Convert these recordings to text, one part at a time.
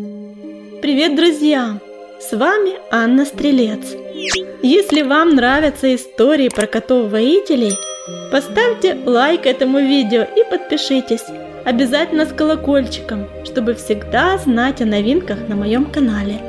Привет, друзья! С вами Анна Стрелец. Если вам нравятся истории про котов-воителей, поставьте лайк этому видео и подпишитесь. Обязательно с колокольчиком, чтобы всегда знать о новинках на моем канале.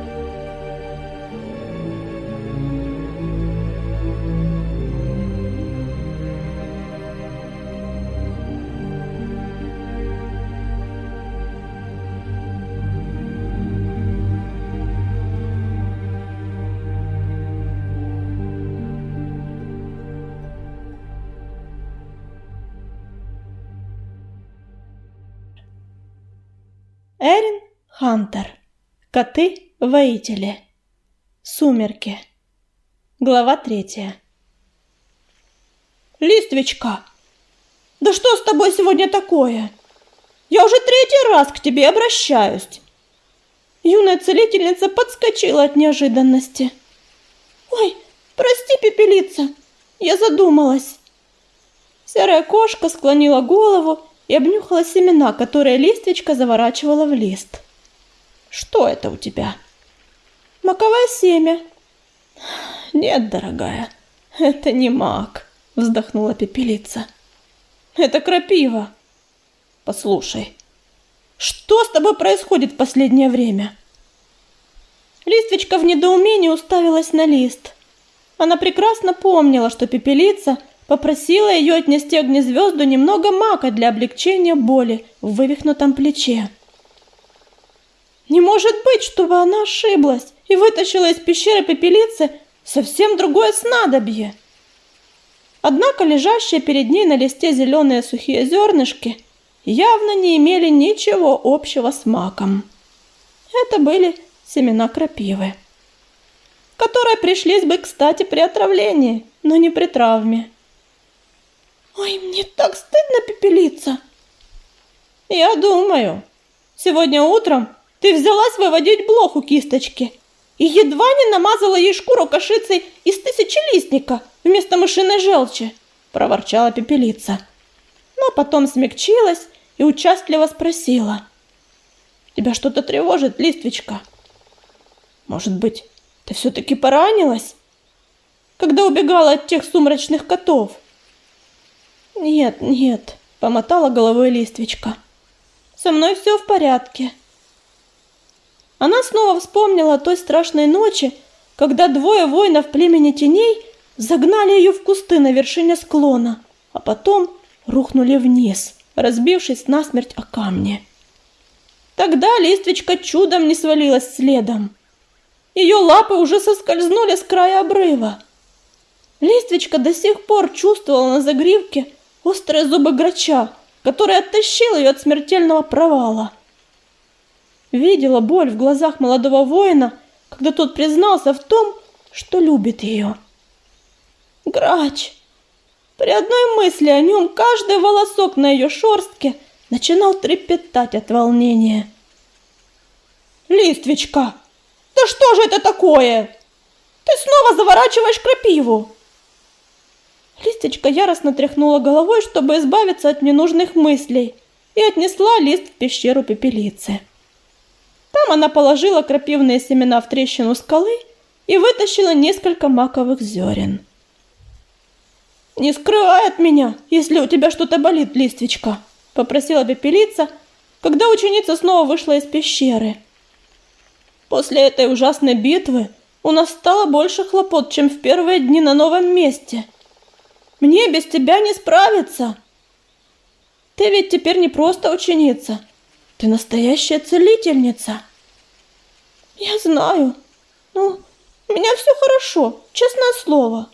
Эрин Хантер. Коты-воители. Сумерки. Глава 3. Листвичка, да что с тобой сегодня такое? Я уже 3-й раз к тебе обращаюсь. Юная целительница подскочила от неожиданности. Ой, прости, Пепелица, я задумалась. Серая кошка склонила голову и обнюхала семена, которые Листвичка заворачивала в лист. Что это у тебя? Маковое семя. Нет, дорогая, это не мак, вздохнула Пепелица. Это крапива. Послушай, что с тобой происходит в последнее время? Листвичка в недоумении уставилась на лист. Она прекрасно помнила, что Пепелица попросила ее отнести огнезвезду немного мака для облегчения боли в вывихнутом плече. Не может быть, чтобы она ошиблась и вытащила из пещеры Пепелицы совсем другое снадобье. Однако лежащие перед ней на листе зеленые сухие зернышки явно не имели ничего общего с маком. Это были семена крапивы, которые пришлись бы кстати при отравлении, но не при травме. Ой, мне так стыдно, Пепелица. Я думаю, сегодня утром ты взялась выводить блох у кисточки и едва не намазала ей шкуру кашицей из тысячелистника вместо мышиной желчи, проворчала Пепелица. Но потом смягчилась и участливо спросила. Тебя что-то тревожит, Листвичка? Может быть, ты все-таки поранилась, когда убегала от тех сумрачных котов? Нет, помотала головой Листвичка. Со мной все в порядке. Она снова вспомнила о той страшной ночи, когда 2 воинов племени теней загнали ее в кусты на вершине склона, а потом рухнули вниз, разбившись насмерть о камни. Тогда Листвичка чудом не свалилась следом. Ее лапы уже соскользнули с края обрыва. Листвичка до сих пор чувствовала на загривке острые зубы грача, который оттащил ее от смертельного провала. Видела боль в глазах молодого воина, когда тот признался в том, что любит ее. Грач! При одной мысли о нем каждый волосок на ее шерстке начинал трепетать от волнения. Листвичка, да что же это такое? Ты снова заворачиваешь крапиву. Листвичка яростно тряхнула головой, чтобы избавиться от ненужных мыслей, и отнесла лист в пещеру Пепелицы. Там она положила крапивные семена в трещину скалы и вытащила несколько маковых зерен. «Не скрывай от меня, если у тебя что-то болит, Листвичка», — попросила Пепелица, когда ученица снова вышла из пещеры. «После этой ужасной битвы у нас стало больше хлопот, чем в первые дни на новом месте. Мне без тебя не справиться. Ты ведь теперь не просто ученица, ты настоящая целительница». «Я знаю, но у меня все хорошо, честное слово».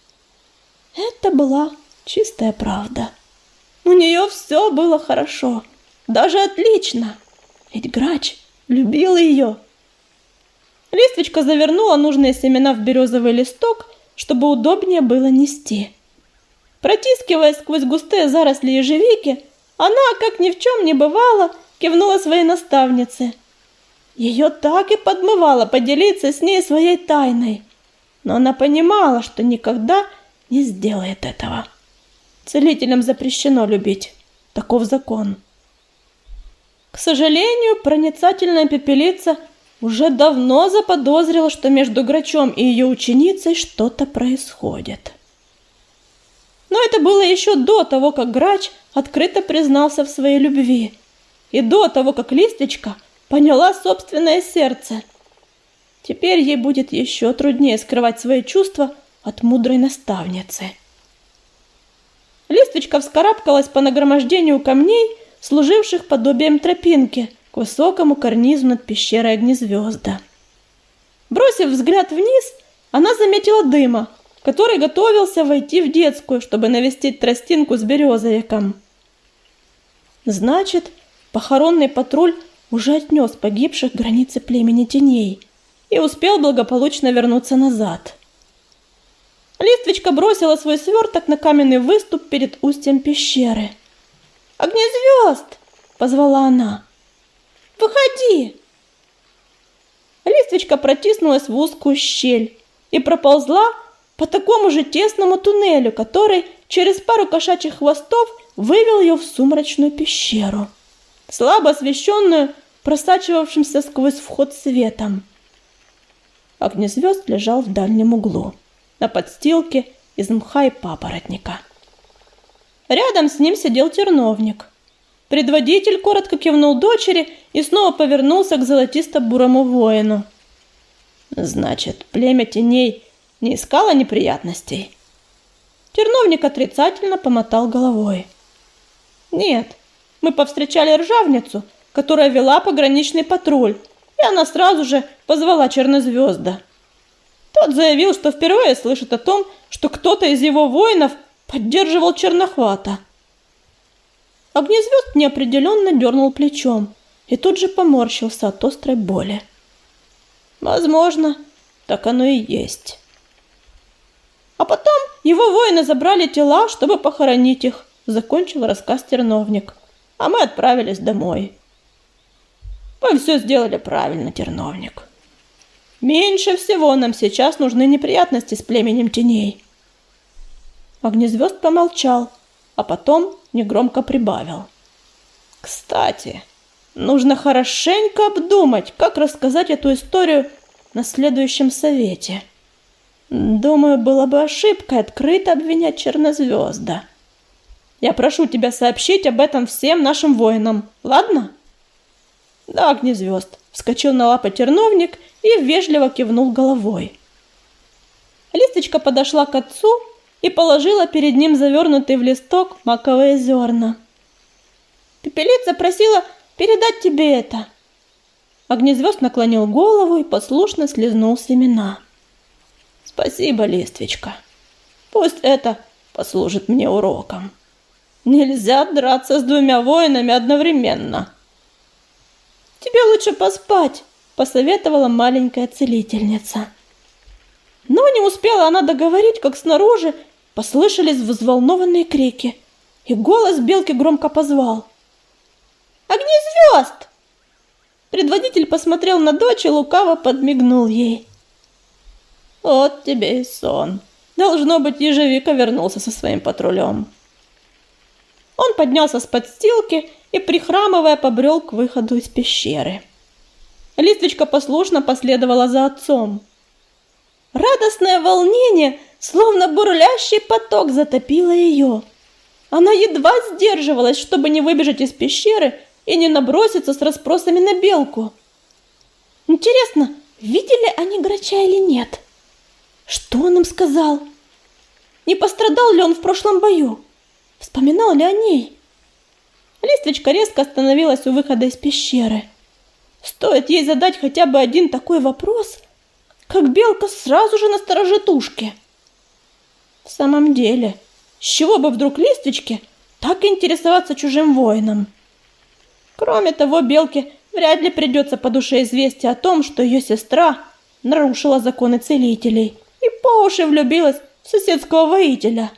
Это была чистая правда. У нее все было хорошо, даже отлично, ведь Грач любил ее. Листвичка завернула нужные семена в березовый листок, чтобы удобнее было нести. Протискиваясь сквозь густые заросли ежевики, она, как ни в чем не бывало, кивнула своей наставнице. Ее так и подмывало поделиться с ней своей тайной, но она понимала, что никогда не сделает этого. Целителям запрещено любить, таков закон. К сожалению, проницательная пепелица уже давно заподозрила, что между Грачом и ее ученицей что-то происходит. Но это было еще до того, как Грач открыто признался в своей любви, и до того, как Листочка поняла собственное сердце. Теперь ей будет еще труднее скрывать свои чувства от мудрой наставницы. Листочка вскарабкалась по нагромождению камней, служивших подобием тропинки, к высокому карнизу над пещерой Огнезвезда. Бросив взгляд вниз, она заметила Дыма, который готовился войти в детскую, чтобы навестить тростинку с березовиком. Значит, похоронный патруль уже отнес погибших к границе племени теней и успел благополучно вернуться назад. Листвочка бросила свой сверток на каменный выступ перед устьем пещеры. «Огнезвезд!» — позвала она. «Выходи!» Листвочка протиснулась в узкую щель и проползла по такому же тесному туннелю, который через пару кошачьих хвостов вывел ее в сумрачную пещеру, слабо освещенную просачивавшимся сквозь вход светом. Огнезвезд лежал в дальнем углу, на подстилке из мха и папоротника. Рядом с ним сидел терновник. Предводитель коротко кивнул дочери и снова повернулся к золотисто-бурому воину. «Значит, племя теней не искало неприятностей?» Терновник отрицательно помотал головой. «Нет, мы повстречали ржавницу, которая вела пограничный патруль, и она сразу же позвала Чернозвезда. Тот заявил, что впервые слышит о том, что кто-то из его воинов поддерживал Чернохвата». Огнезвезд неопределенно дернул плечом и тут же поморщился от острой боли. «Возможно, так оно и есть». «А потом его воины забрали тела, чтобы похоронить их», — закончил рассказ терновник. «А мы отправились домой». «Вы все сделали правильно, терновник. Меньше всего нам сейчас нужны неприятности с племенем теней». Огнезвезд помолчал, а потом негромко прибавил. «Кстати, нужно хорошенько обдумать, как рассказать эту историю на следующем совете. Думаю, было бы ошибкой открыто обвинять Чернозвезда. Я прошу тебя сообщить об этом всем нашим воинам, ладно?» «Да, Огнезвезд», — вскочил на лапы терновник и вежливо кивнул головой. Листочка подошла к отцу и положила перед ним завернутый в листок маковые зерна. «Пепелица просила передать тебе это». Огнезвезд наклонил голову и послушно слизнул семена. «Спасибо, Листвочка. Пусть это послужит мне уроком. Нельзя драться с двумя воинами одновременно». «Тебе лучше поспать», — посоветовала маленькая целительница. Но не успела она договорить, как снаружи послышались взволнованные крики, и голос белки громко позвал: «Огнезвезд!» Предводитель посмотрел на дочь и лукаво подмигнул ей. «Вот тебе и сон. Должно быть, ежевика вернулся со своим патрулем». Он поднялся с подстилки и, прихрамывая, побрел к выходу из пещеры. Листвочка послушно последовала за отцом. Радостное волнение, словно бурлящий поток, затопило ее. Она едва сдерживалась, чтобы не выбежать из пещеры и не наброситься с расспросами на белку. Интересно, видели они Грача или нет? Что он им сказал? Не пострадал ли он в прошлом бою? Вспоминал ли о ней? Листвочка резко остановилась у выхода из пещеры. Стоит ей задать хотя бы один такой вопрос, как белка сразу же насторожит ушки. В самом деле, с чего бы вдруг Листвочке так интересоваться чужим воином? Кроме того, белке вряд ли придется по душе известие о том, что ее сестра нарушила законы целителей и по уши влюбилась в соседского воителя.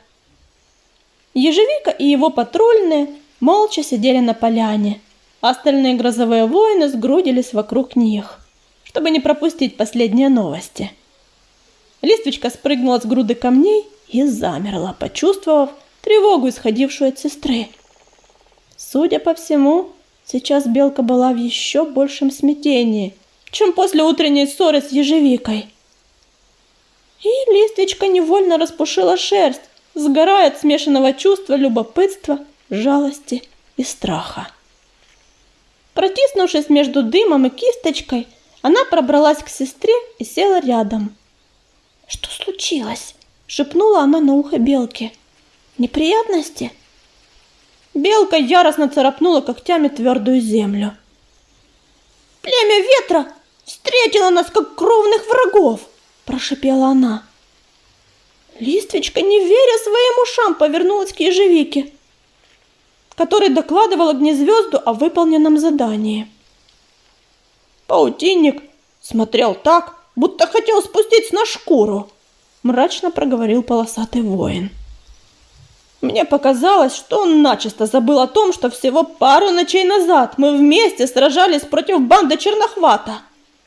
Ежевика и его патрульные молча сидели на поляне, а остальные грозовые воины сгрудились вокруг них, чтобы не пропустить последние новости. Листвочка спрыгнула с груды камней и замерла, почувствовав тревогу, исходившую от сестры. Судя по всему, Сейчас Белка была в еще большем смятении, чем после утренней ссоры с ежевикой. И Листвичка невольно распушила шерсть, сгорая от смешанного чувства любопытства, жалости и страха. Протиснувшись между Дымом и Кисточкой, она пробралась к сестре и села рядом. «Что случилось?» – шепнула она на ухо Белке. «Неприятности?» Белка яростно царапнула когтями твердую землю. «Племя ветра встретило нас, как кровных врагов!» – прошипела она. Листвичка, не веря своим ушам, повернулась к ежевике, который докладывал Огнезвезду о выполненном задании. «Паутинник смотрел так, будто хотел спуститься на шкуру», – мрачно проговорил полосатый воин. «Мне показалось, что он начисто забыл о том, что всего пару ночей назад мы вместе сражались против банды Чернохвата».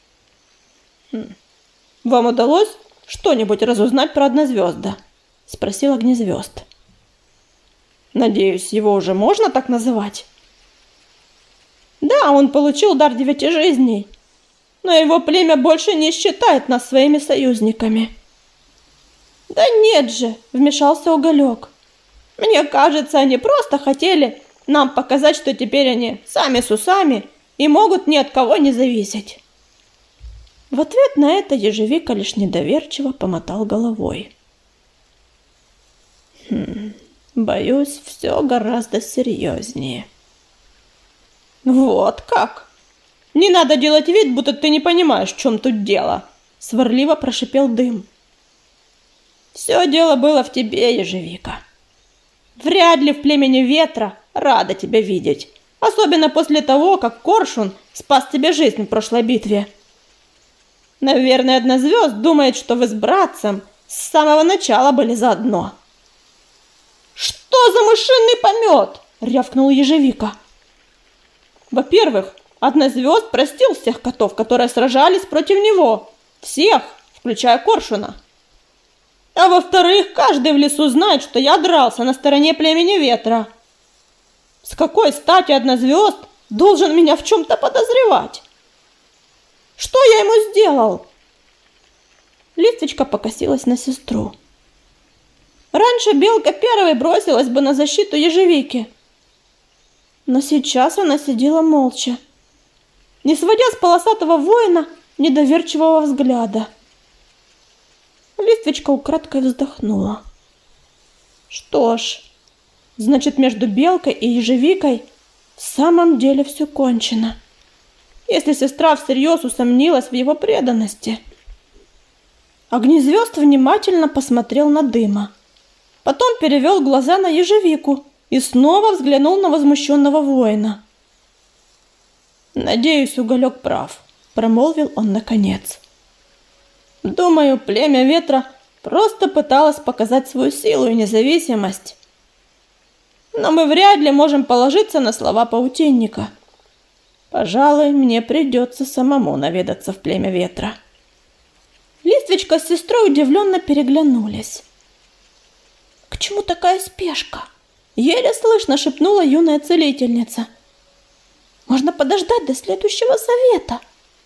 «Вам удалось что-нибудь разузнать про Однозвезда?» – спросил Огнезвезд. «Надеюсь, его уже можно так называть?» «Да, он получил дар 9 жизней, но его племя больше не считает нас своими союзниками». «Да нет же!» – вмешался Уголек. «Мне кажется, они просто хотели нам показать, что теперь они сами с усами и могут ни от кого не зависеть». В ответ на это ежевика лишь недоверчиво помотал головой. «Боюсь, все гораздо серьезнее». «Вот как? Не надо делать вид, будто ты не понимаешь, в чем тут дело», — сварливо прошипел Дым. «Все дело было в тебе, ежевика. Вряд ли в племени ветра рада тебя видеть, особенно после того, как Коршун спас тебе жизнь в прошлой битве. Наверное, Однозвезд думает, что вы с братцем с самого начала были заодно». «Что за мышиный помет?» – рявкнул ежевика. «Во-первых, Однозвезд простил всех котов, которые сражались против него. Всех, включая Коршуна. А во-вторых, каждый в лесу знает, что я дрался на стороне племени ветра. С какой стати Однозвезд должен меня в чем-то подозревать? Что я ему сделал?» Листвичка покосилась на сестру. Раньше Белка первой бросилась бы на защиту ежевики, но сейчас она сидела молча, не сводя с полосатого воина недоверчивого взгляда. Листвичка украдкой вздохнула. Что ж, значит, между Белкой и ежевикой в самом деле все кончено, если сестра всерьез усомнилась в его преданности. Огнезвезд внимательно посмотрел на Дыма, потом перевел глаза на ежевику и снова взглянул на возмущенного воина. «Надеюсь, Уголек прав», — промолвил он наконец. «Думаю, племя ветра просто пыталось показать свою силу и независимость. Но мы вряд ли можем положиться на слова паутинника. Пожалуй, мне придется самому наведаться в племя ветра». Листвичка с сестрой удивленно переглянулись. «К чему такая спешка?» — еле слышно шепнула юная целительница. «Можно подождать до следующего совета».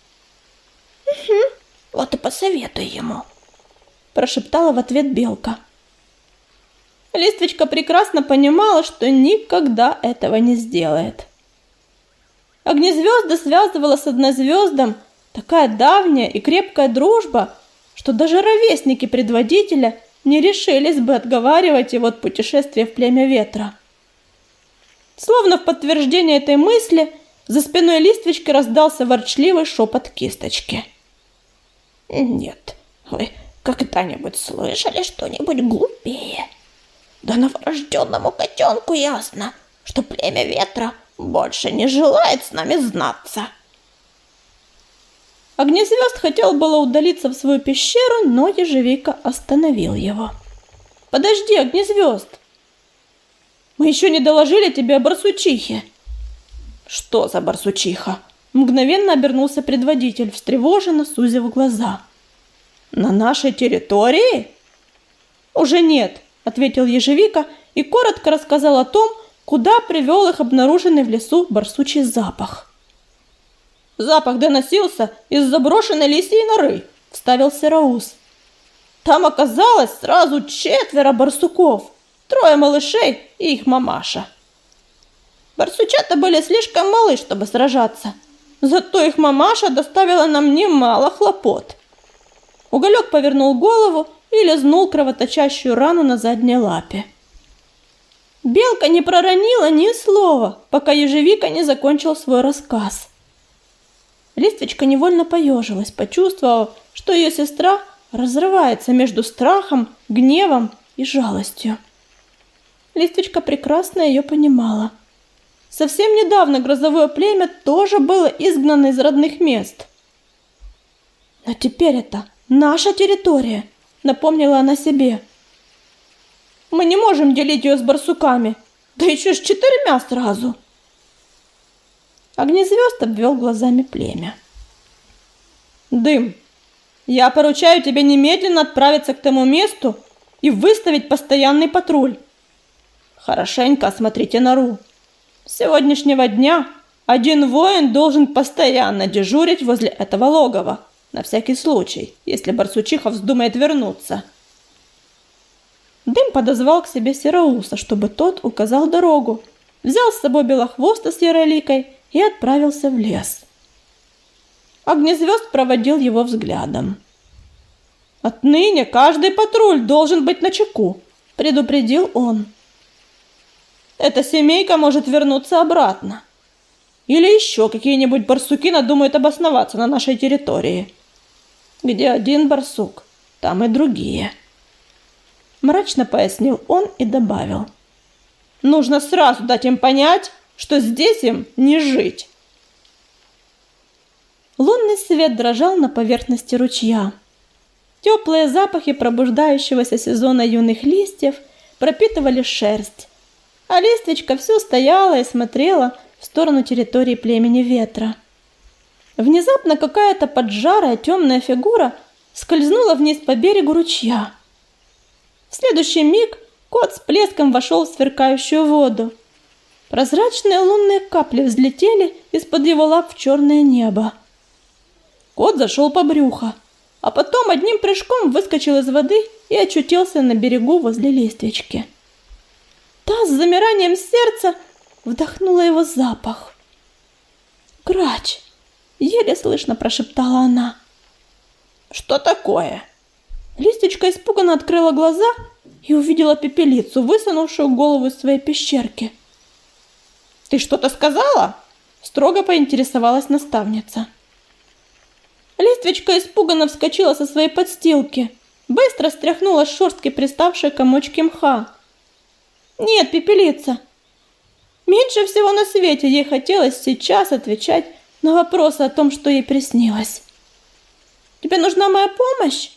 «Угу, вот и посоветуй ему», — прошептала в ответ Белка. Листвичка прекрасно понимала, что никогда этого не сделает. Огнезвезда связывала с Однозвездом такая давняя и крепкая дружба, что даже ровесники предводителя не решились бы отговаривать его от путешествия в племя ветра. Словно в подтверждение этой мысли, за спиной Листвички раздался ворчливый шепот Кисточки. «Нет, вы когда-нибудь слышали что-нибудь глупее? Да новорожденному котенку ясно, что племя ветра больше не желает с нами знаться». Огнезвезд хотел было удалиться в свою пещеру, но ежевика остановил его. «Подожди, Огнезвезд! Мы еще не доложили тебе о барсучихе». «Что за барсучиха?» Мгновенно обернулся предводитель, встревоженно сузив глаза. «На нашей территории?» «Уже нет», — ответил ежевика и коротко рассказал о том, куда привел их обнаруженный в лесу барсучий запах. «Запах доносился из заброшенной лисьей норы», – вставил Сероус. «Там оказалось сразу 4 барсуков, 3 малышей и их мамаша. Барсучата были слишком малы, чтобы сражаться, зато их мамаша доставила нам немало хлопот». Уголек повернул голову и лизнул кровоточащую рану на задней лапе. Белка не проронила ни слова, пока ежевика не закончил свой рассказ. Листвичка невольно поежилась, почувствовав, что ее сестра разрывается между страхом, гневом и жалостью. Листвичка прекрасно ее понимала. Совсем недавно грозовое племя тоже было изгнано из родных мест. «Но теперь это наша территория», — напомнила она себе. «Мы не можем делить ее с барсуками, да еще с 4 сразу». Огнезвезд обвел глазами племя. «Дым, я поручаю тебе немедленно отправиться к тому месту и выставить постоянный патруль. Хорошенько осмотрите нору. С сегодняшнего дня 1 воин должен постоянно дежурить возле этого логова, на всякий случай, если барсучиха вздумает вернуться». Дым подозвал к себе Сероуса, чтобы тот указал дорогу, взял с собой Белохвоста с Яроликой и отправился в лес. Огнезвезд проводил его взглядом. «Отныне каждый патруль должен быть начеку», — предупредил он. «Эта семейка может вернуться обратно. Или еще какие-нибудь барсуки надумают обосноваться на нашей территории. Где один барсук, там и другие». Мрачно пояснил он и добавил: «Нужно сразу дать им понять, что здесь им не жить». Лунный свет дрожал на поверхности ручья. Теплые запахи пробуждающегося сезона юных листьев пропитывали шерсть, а Листвичка все стояла и смотрела в сторону территории племени ветра. Внезапно какая-то поджарая темная фигура скользнула вниз по берегу ручья. В следующий миг кот с плеском вошел в сверкающую воду. Прозрачные лунные капли взлетели из-под его лап в черное небо. Кот зашел по брюхо, а потом одним прыжком выскочил из воды и очутился на берегу возле Листвички. Та с замиранием сердца вдохнула его запах. «Грач!» — еле слышно прошептала она. «Что такое?» Листвичка испуганно открыла глаза и увидела Пепелицу, высунувшую голову из своей пещерки. «Ты что-то сказала?» — строго поинтересовалась наставница. Листвичка испуганно вскочила со своей подстилки, быстро стряхнула с шерстки приставшие комочки мха. «Нет, Пепелица!» Меньше всего на свете ей хотелось сейчас отвечать на вопросы о том, что ей приснилось. «Тебе нужна моя помощь?»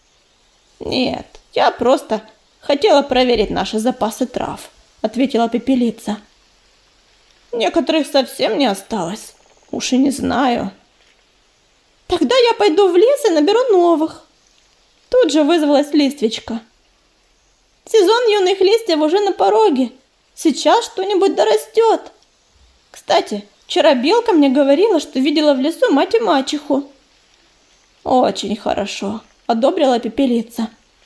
«Нет, я просто хотела проверить наши запасы трав», — ответила Пепелица. «Некоторых совсем не осталось, уж и не знаю». «Тогда я пойду в лес и наберу новых». Тут же вызвалась Листвичка. «Сезон юных листьев уже на пороге. Сейчас что-нибудь дорастет. Кстати, вчера Белка мне говорила, что видела в лесу мать и мачеху». «Очень хорошо», — одобрила Пепелица.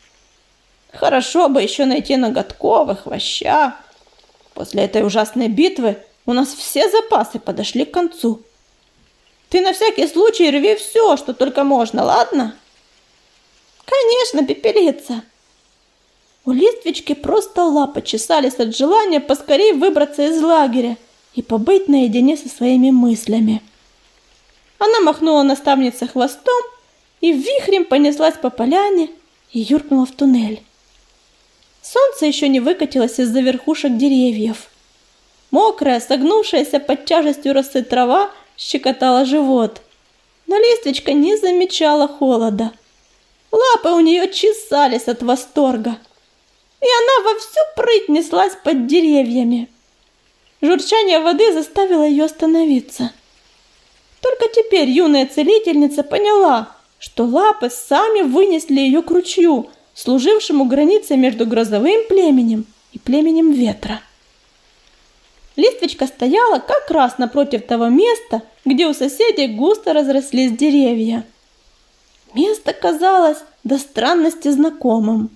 «Хорошо бы еще найти Ноготковых, Хвоща. После этой ужасной битвы у нас все запасы подошли к концу. Ты на всякий случай рви все, что только можно, ладно?» «Конечно, Пепелица». У Листвички просто лапы чесались от желания поскорее выбраться из лагеря и побыть наедине со своими мыслями. Она махнула наставнице хвостом и вихрем понеслась по поляне и юркнула в туннель. Солнце еще не выкатилось из-за верхушек деревьев. Мокрая, согнувшаяся под тяжестью росы трава щекотала живот, но Листвичка не замечала холода. Лапы у нее чесались от восторга, и она во всю прыть неслась под деревьями. Журчание воды заставило ее остановиться. Только теперь юная целительница поняла, что лапы сами вынесли ее к ручью, служившему границей между грозовым племенем и племенем ветра. Листвичка стояла как раз напротив того места, где у соседей густо разрослись деревья. Место казалось до странности знакомым.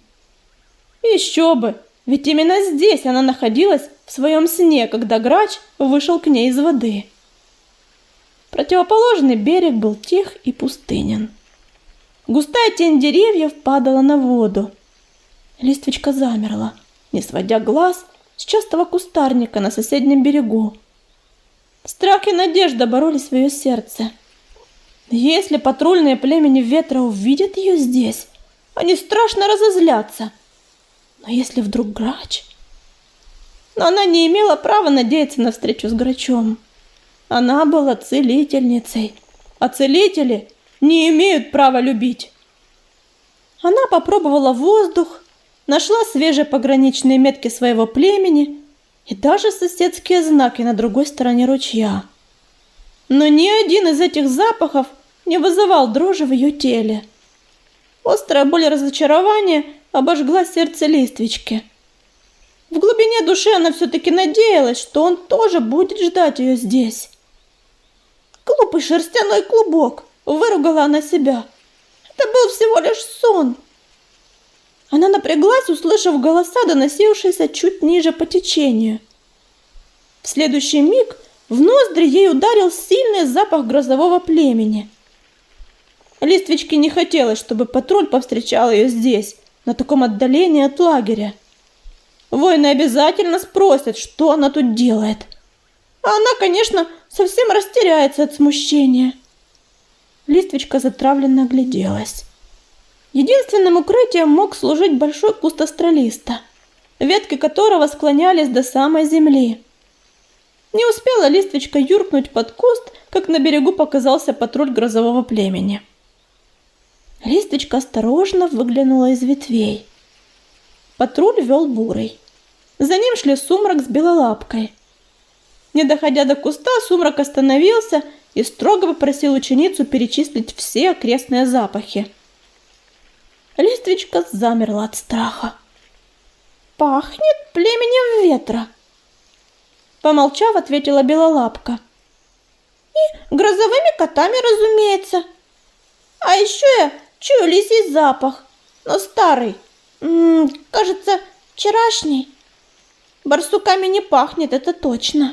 Еще бы, ведь именно здесь она находилась в своем сне, когда грач вышел к ней из воды. Противоположный берег был тих и пустынен. Густая тень деревьев падала на воду. Листвичка замерла, не сводя глаз с частого кустарника на соседнем берегу. Страх и надежда боролись в ее сердце. Если патрульные племени ветра увидят ее здесь, они страшно разозлятся. Но если вдруг грач... Но она не имела права надеяться на встречу с грачом. Она была целительницей, а целители не имеют права любить. Она попробовала воздух, нашла свежие пограничные метки своего племени и даже соседские знаки на другой стороне ручья. Но ни один из этих запахов не вызывал дрожи в ее теле. Острая боль разочарования обожгла сердце Листвички. В глубине души она все-таки надеялась, что он тоже будет ждать ее здесь. «Глупый шерстяной клубок!» — выругала она себя. «Это был всего лишь сон!» Она напряглась, услышав голоса, доносившиеся чуть ниже по течению. В следующий миг в ноздри ей ударил сильный запах грозового племени. Листвичке не хотелось, чтобы патруль повстречал ее здесь, на таком отдалении от лагеря. Воины обязательно спросят, что она тут делает. А она, конечно, совсем растеряется от смущения. Листвичка затравленно огляделась. Единственным укрытием мог служить большой куст астролиста, ветки которого склонялись до самой земли. Не успела Листвичка юркнуть под куст, как на берегу показался патруль грозового племени. Листвичка осторожно выглянула из ветвей. Патруль вел Бурый. За ним шли Сумрак с Белолапкой. Не доходя до куста, Сумрак остановился и строго попросил ученицу перечислить все окрестные запахи. Листвичка замерла от страха. «Пахнет племенем ветра», — помолчав, ответила Белолапка. «И грозовыми котами, разумеется. А еще я чую лисий запах, но старый, кажется, вчерашний. Барсуками не пахнет, это точно».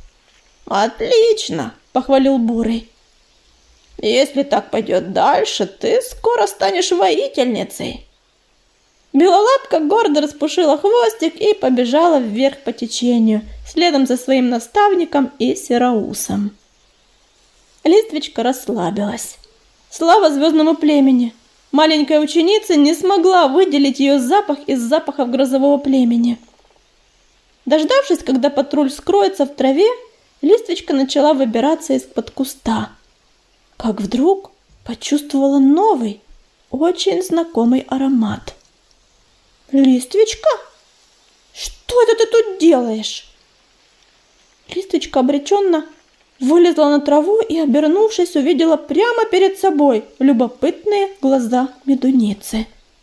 «Отлично», — похвалил Бурый. «Если так пойдет дальше, ты скоро станешь воительницей». Белолапка гордо распушила хвостик и побежала вверх по течению, следом за своим наставником и Сероусом. Листвичка расслабилась. Слава звездному племени! Маленькая ученица не смогла выделить ее запах из запахов грозового племени. Дождавшись, когда патруль скроется в траве, Листвичка начала выбираться из-под куста. Как вдруг почувствовала новый, очень знакомый аромат. «Листвичка, что это ты тут делаешь?» Листвичка обреченно вылезла на траву и, обернувшись, увидела прямо перед собой любопытные глаза медуницы.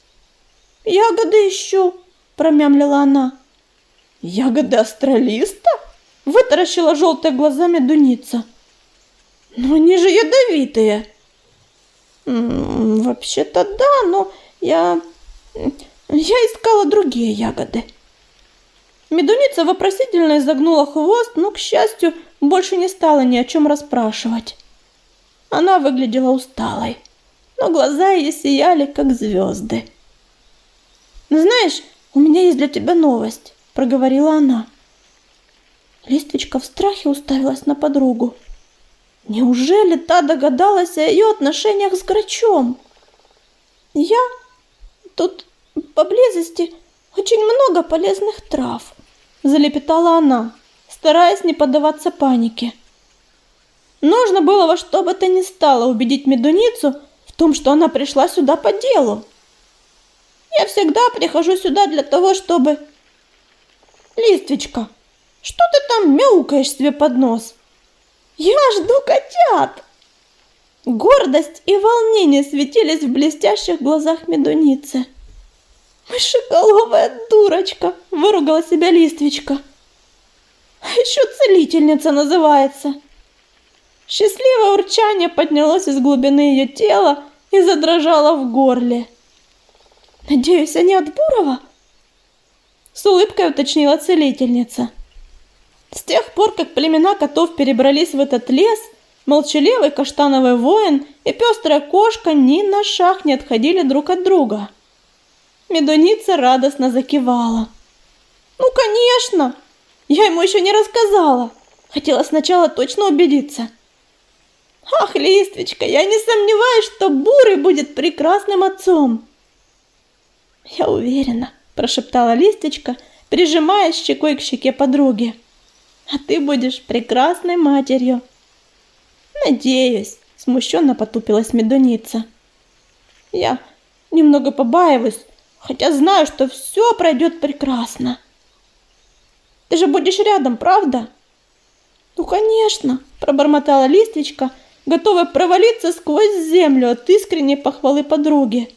«Ягоды ищу», — промямлила она. «Ягоды астролиста?» — вытаращила желтые глаза медуница. «Но они же ядовитые!» «Вообще-то да, но я искала другие ягоды». Медуница вопросительно изогнула хвост, но, к счастью, больше не стала ни о чем расспрашивать. Она выглядела усталой, но глаза ее сияли, как звезды. «Знаешь, у меня есть для тебя новость», — проговорила она. Листвичка в страхе уставилась на подругу. Неужели та догадалась о ее отношениях с грачом? «Я тут поблизости очень много полезных трав», — залепетала она, стараясь не поддаваться панике. Нужно было во что бы то ни стало убедить медуницу в том, что она пришла сюда по делу. «Я всегда прихожу сюда для того, чтобы...» «Листвичка, что ты там мяукаешь себе под нос?» «Я жду котят!» Гордость и волнение светились в блестящих глазах медуницы. «Мышеголовая дурочка!» — выругала себя Листвичка. А еще целительница называется. Счастливое урчание поднялось из глубины ее тела и задрожало в горле. «Надеюсь, они от Бурова?» С улыбкой уточнила целительница. С тех пор, как племена котов перебрались в этот лес, молчаливый каштановый воин и пестрая кошка ни на шаг не отходили друг от друга. Медуница радостно закивала. «Ну, конечно! Я ему еще не рассказала. Хотела сначала точно убедиться. Ах, Листвичка, я не сомневаюсь, что Бурый будет прекрасным отцом». «Я уверена», – прошептала Листочка, прижимаясь щекой к щеке подруги. «А ты будешь прекрасной матерью». «Надеюсь», – смущенно потупилась Медуница. «Я немного побаиваюсь, хотя знаю, что все пройдет прекрасно». «Ты же будешь рядом, правда?» «Ну, конечно», – пробормотала Листочка, готовая провалиться сквозь землю от искренней похвалы подруги.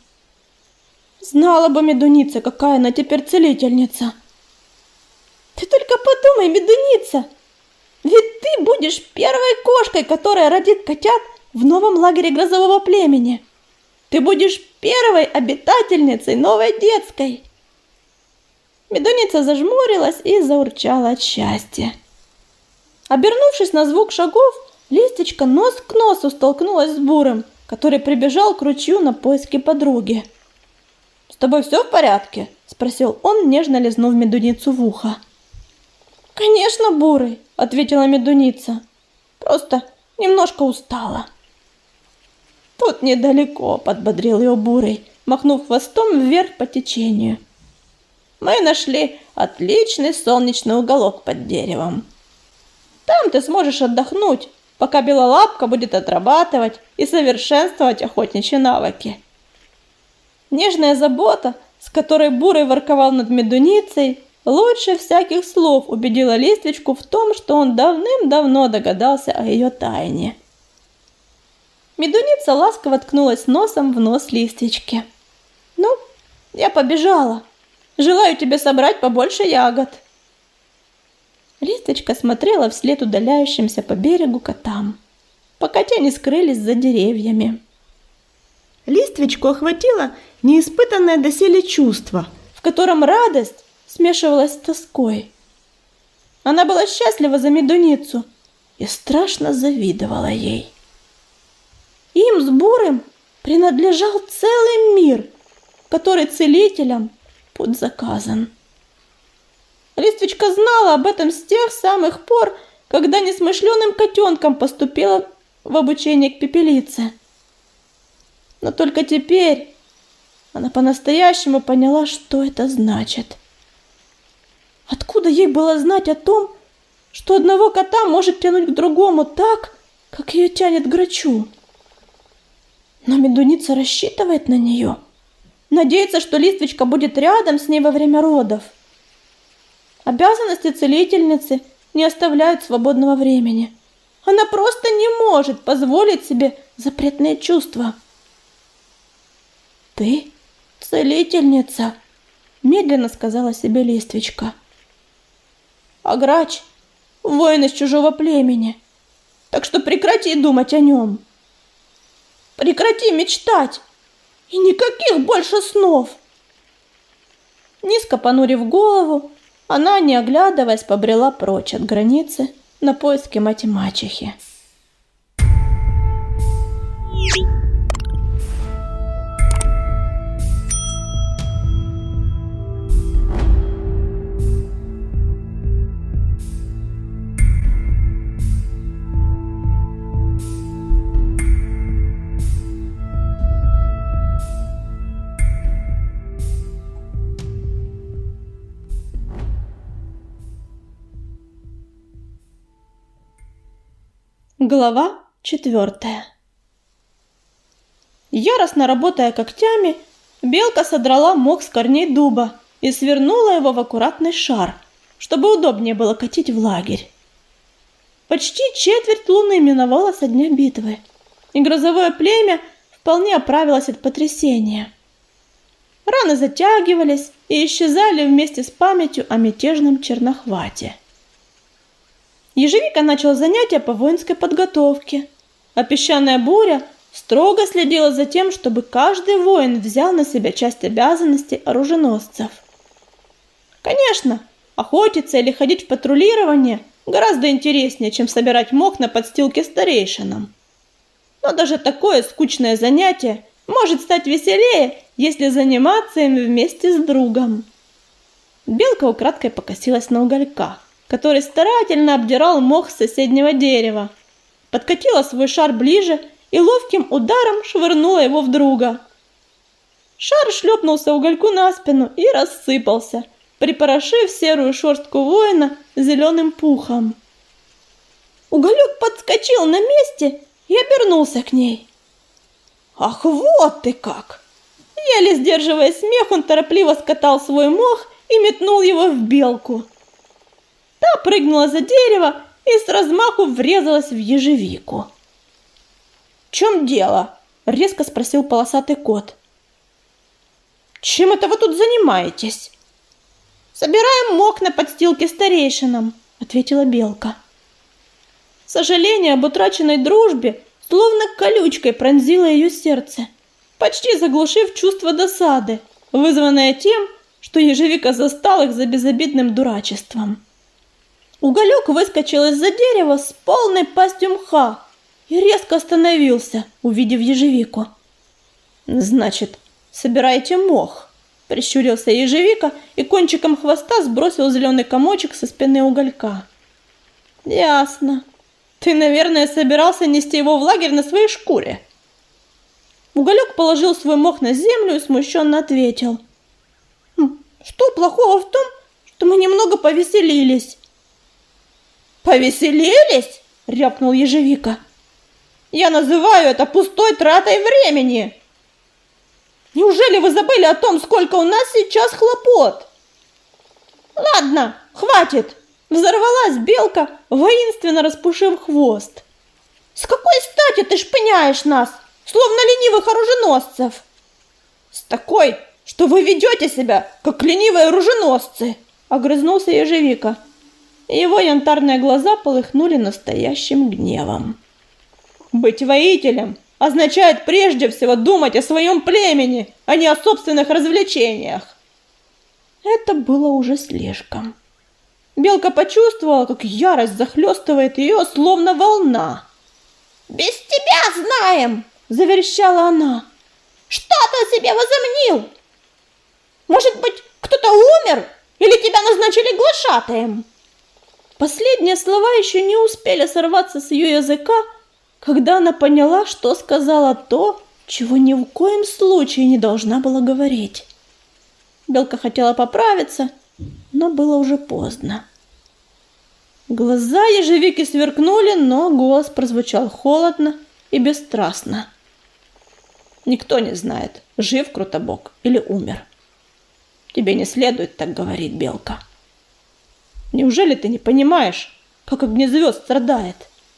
Знала бы Медуница, какая она теперь целительница. «Ты только подумай, Медуница, ведь ты будешь первой кошкой, которая родит котят в новом лагере грозового племени. Ты будешь первой обитательницей новой детской». Медуница зажмурилась и заурчала от счастья. Обернувшись на звук шагов, Листочка нос к носу столкнулась с Бурым, который прибежал к ручью на поиски подруги. «С тобой все в порядке?» – спросил он, нежно лизнув Медуницу в ухо. «Конечно, Бурый», – ответила Медуница. «Просто немножко устала». «Тут недалеко», – подбодрил ее Бурый, махнув хвостом вверх по течению. «Мы нашли отличный солнечный уголок под деревом. Там ты сможешь отдохнуть, пока Белолапка будет отрабатывать и совершенствовать охотничьи навыки». Нежная забота, с которой Бурый ворковал над Медуницей, лучше всяких слов убедила Листвичку в том, что он давным-давно догадался о ее тайне. Медуница ласково ткнулась носом в нос Листвички. «Ну, я побежала. Желаю тебе собрать побольше ягод». Листочка смотрела вслед удаляющимся по берегу котам, пока те не скрылись за деревьями. Листвичку охватило неиспытанное доселе чувство, в котором радость смешивалась с тоской. Она была счастлива за Медуницу и страшно завидовала ей. Им с Бурым принадлежал целый мир, который целителям путь заказан. Листвичка знала об этом с тех самых пор, когда несмышленым котенком поступила в обучение к пепелице. Но только теперь она по-настоящему поняла, что это значит. Откуда ей было знать о том, что одного кота может тянуть к другому так, как ее тянет к грачу? Но Медуница рассчитывает на нее, надеется, что Листвичка будет рядом с ней во время родов. Обязанности целительницы не оставляют свободного времени. Она просто не может позволить себе запретные чувства. «Ты целительница», – медленно сказала себе Листвичка. «А грач – воин из чужого племени, так что прекрати думать о нем. Прекрати мечтать, и никаких больше снов». Низко понурив голову, она, не оглядываясь, побрела прочь от границы на поиски мать-мачехи. Глава 4. Яростно работая когтями, белка содрала мох с корней дуба и свернула его в аккуратный шар, чтобы удобнее было катить в лагерь. Почти четверть луны миновала со дня битвы, и грозовое племя вполне оправилось от потрясения. Раны затягивались и исчезали вместе с памятью о мятежном Чернохвате. Ежевика начал занятия по воинской подготовке, а песчаная буря строго следила за тем, чтобы каждый воин взял на себя часть обязанностей оруженосцев. Конечно, охотиться или ходить в патрулирование гораздо интереснее, чем собирать мох на подстилке старейшинам. Но даже такое скучное занятие может стать веселее, если заниматься им вместе с другом. Белка украдкой покосилась на Уголька, который старательно обдирал мох с соседнего дерева, подкатила свой шар ближе и ловким ударом швырнула его в друга. Шар шлепнулся Угольку на спину и рассыпался, припорошив серую шерстку воина зеленым пухом. Уголек подскочил на месте и обернулся к ней. «Ах, вот ты как!» Еле сдерживая смех, он торопливо скатал свой мох и метнул его в белку. Та прыгнула за дерево и с размаху врезалась в ежевику. «В чем дело?» — резко спросил полосатый кот. «Чем это вы тут занимаетесь?» «Собираем мох на подстилке старейшинам», — ответила белка. Сожаление об утраченной дружбе словно колючкой пронзило ее сердце, почти заглушив чувство досады, вызванное тем, что ежевика застал их за безобидным дурачеством. Уголек выскочил из-за дерева с полной пастью мха и резко остановился, увидев ежевику. «Значит, собираете мох?» — прищурился ежевика и кончиком хвоста сбросил зеленый комочек со спины Уголька. «Ясно. Ты, наверное, собирался нести его в лагерь на своей шкуре». Уголек положил свой мох на землю и смущенно ответил. «Что плохого в том, что мы немного повеселились?» «Повеселились?» — рявкнул ежевика. «Я называю это пустой тратой времени. Неужели вы забыли о том, сколько у нас сейчас хлопот?» «Ладно, хватит!» — взорвалась белка, воинственно распушив хвост. «С какой стати ты шпыняешь нас, словно ленивых оруженосцев?» «С такой, что вы ведете себя, как ленивые оруженосцы!» — огрызнулся ежевика. Его янтарные глаза полыхнули настоящим гневом. «Быть воителем означает прежде всего думать о своем племени, а не о собственных развлечениях!» Это было уже слишком. Белка почувствовала, как ярость захлестывает ее, словно волна. «Без тебя знаем!» — заверещала она. «Что ты о себе возомнил? Может быть, кто-то умер? Или тебя назначили глашатаем?» Последние слова еще не успели сорваться с ее языка, когда она поняла, что сказала то, чего ни в коем случае не должна была говорить. Белка хотела поправиться, но было уже поздно. Глаза ежевики сверкнули, но голос прозвучал холодно и бесстрастно. «Никто не знает, жив Крутобок или умер. Тебе не следует так говорить, белка. Неужели ты не понимаешь, как огнезвезд страдает?»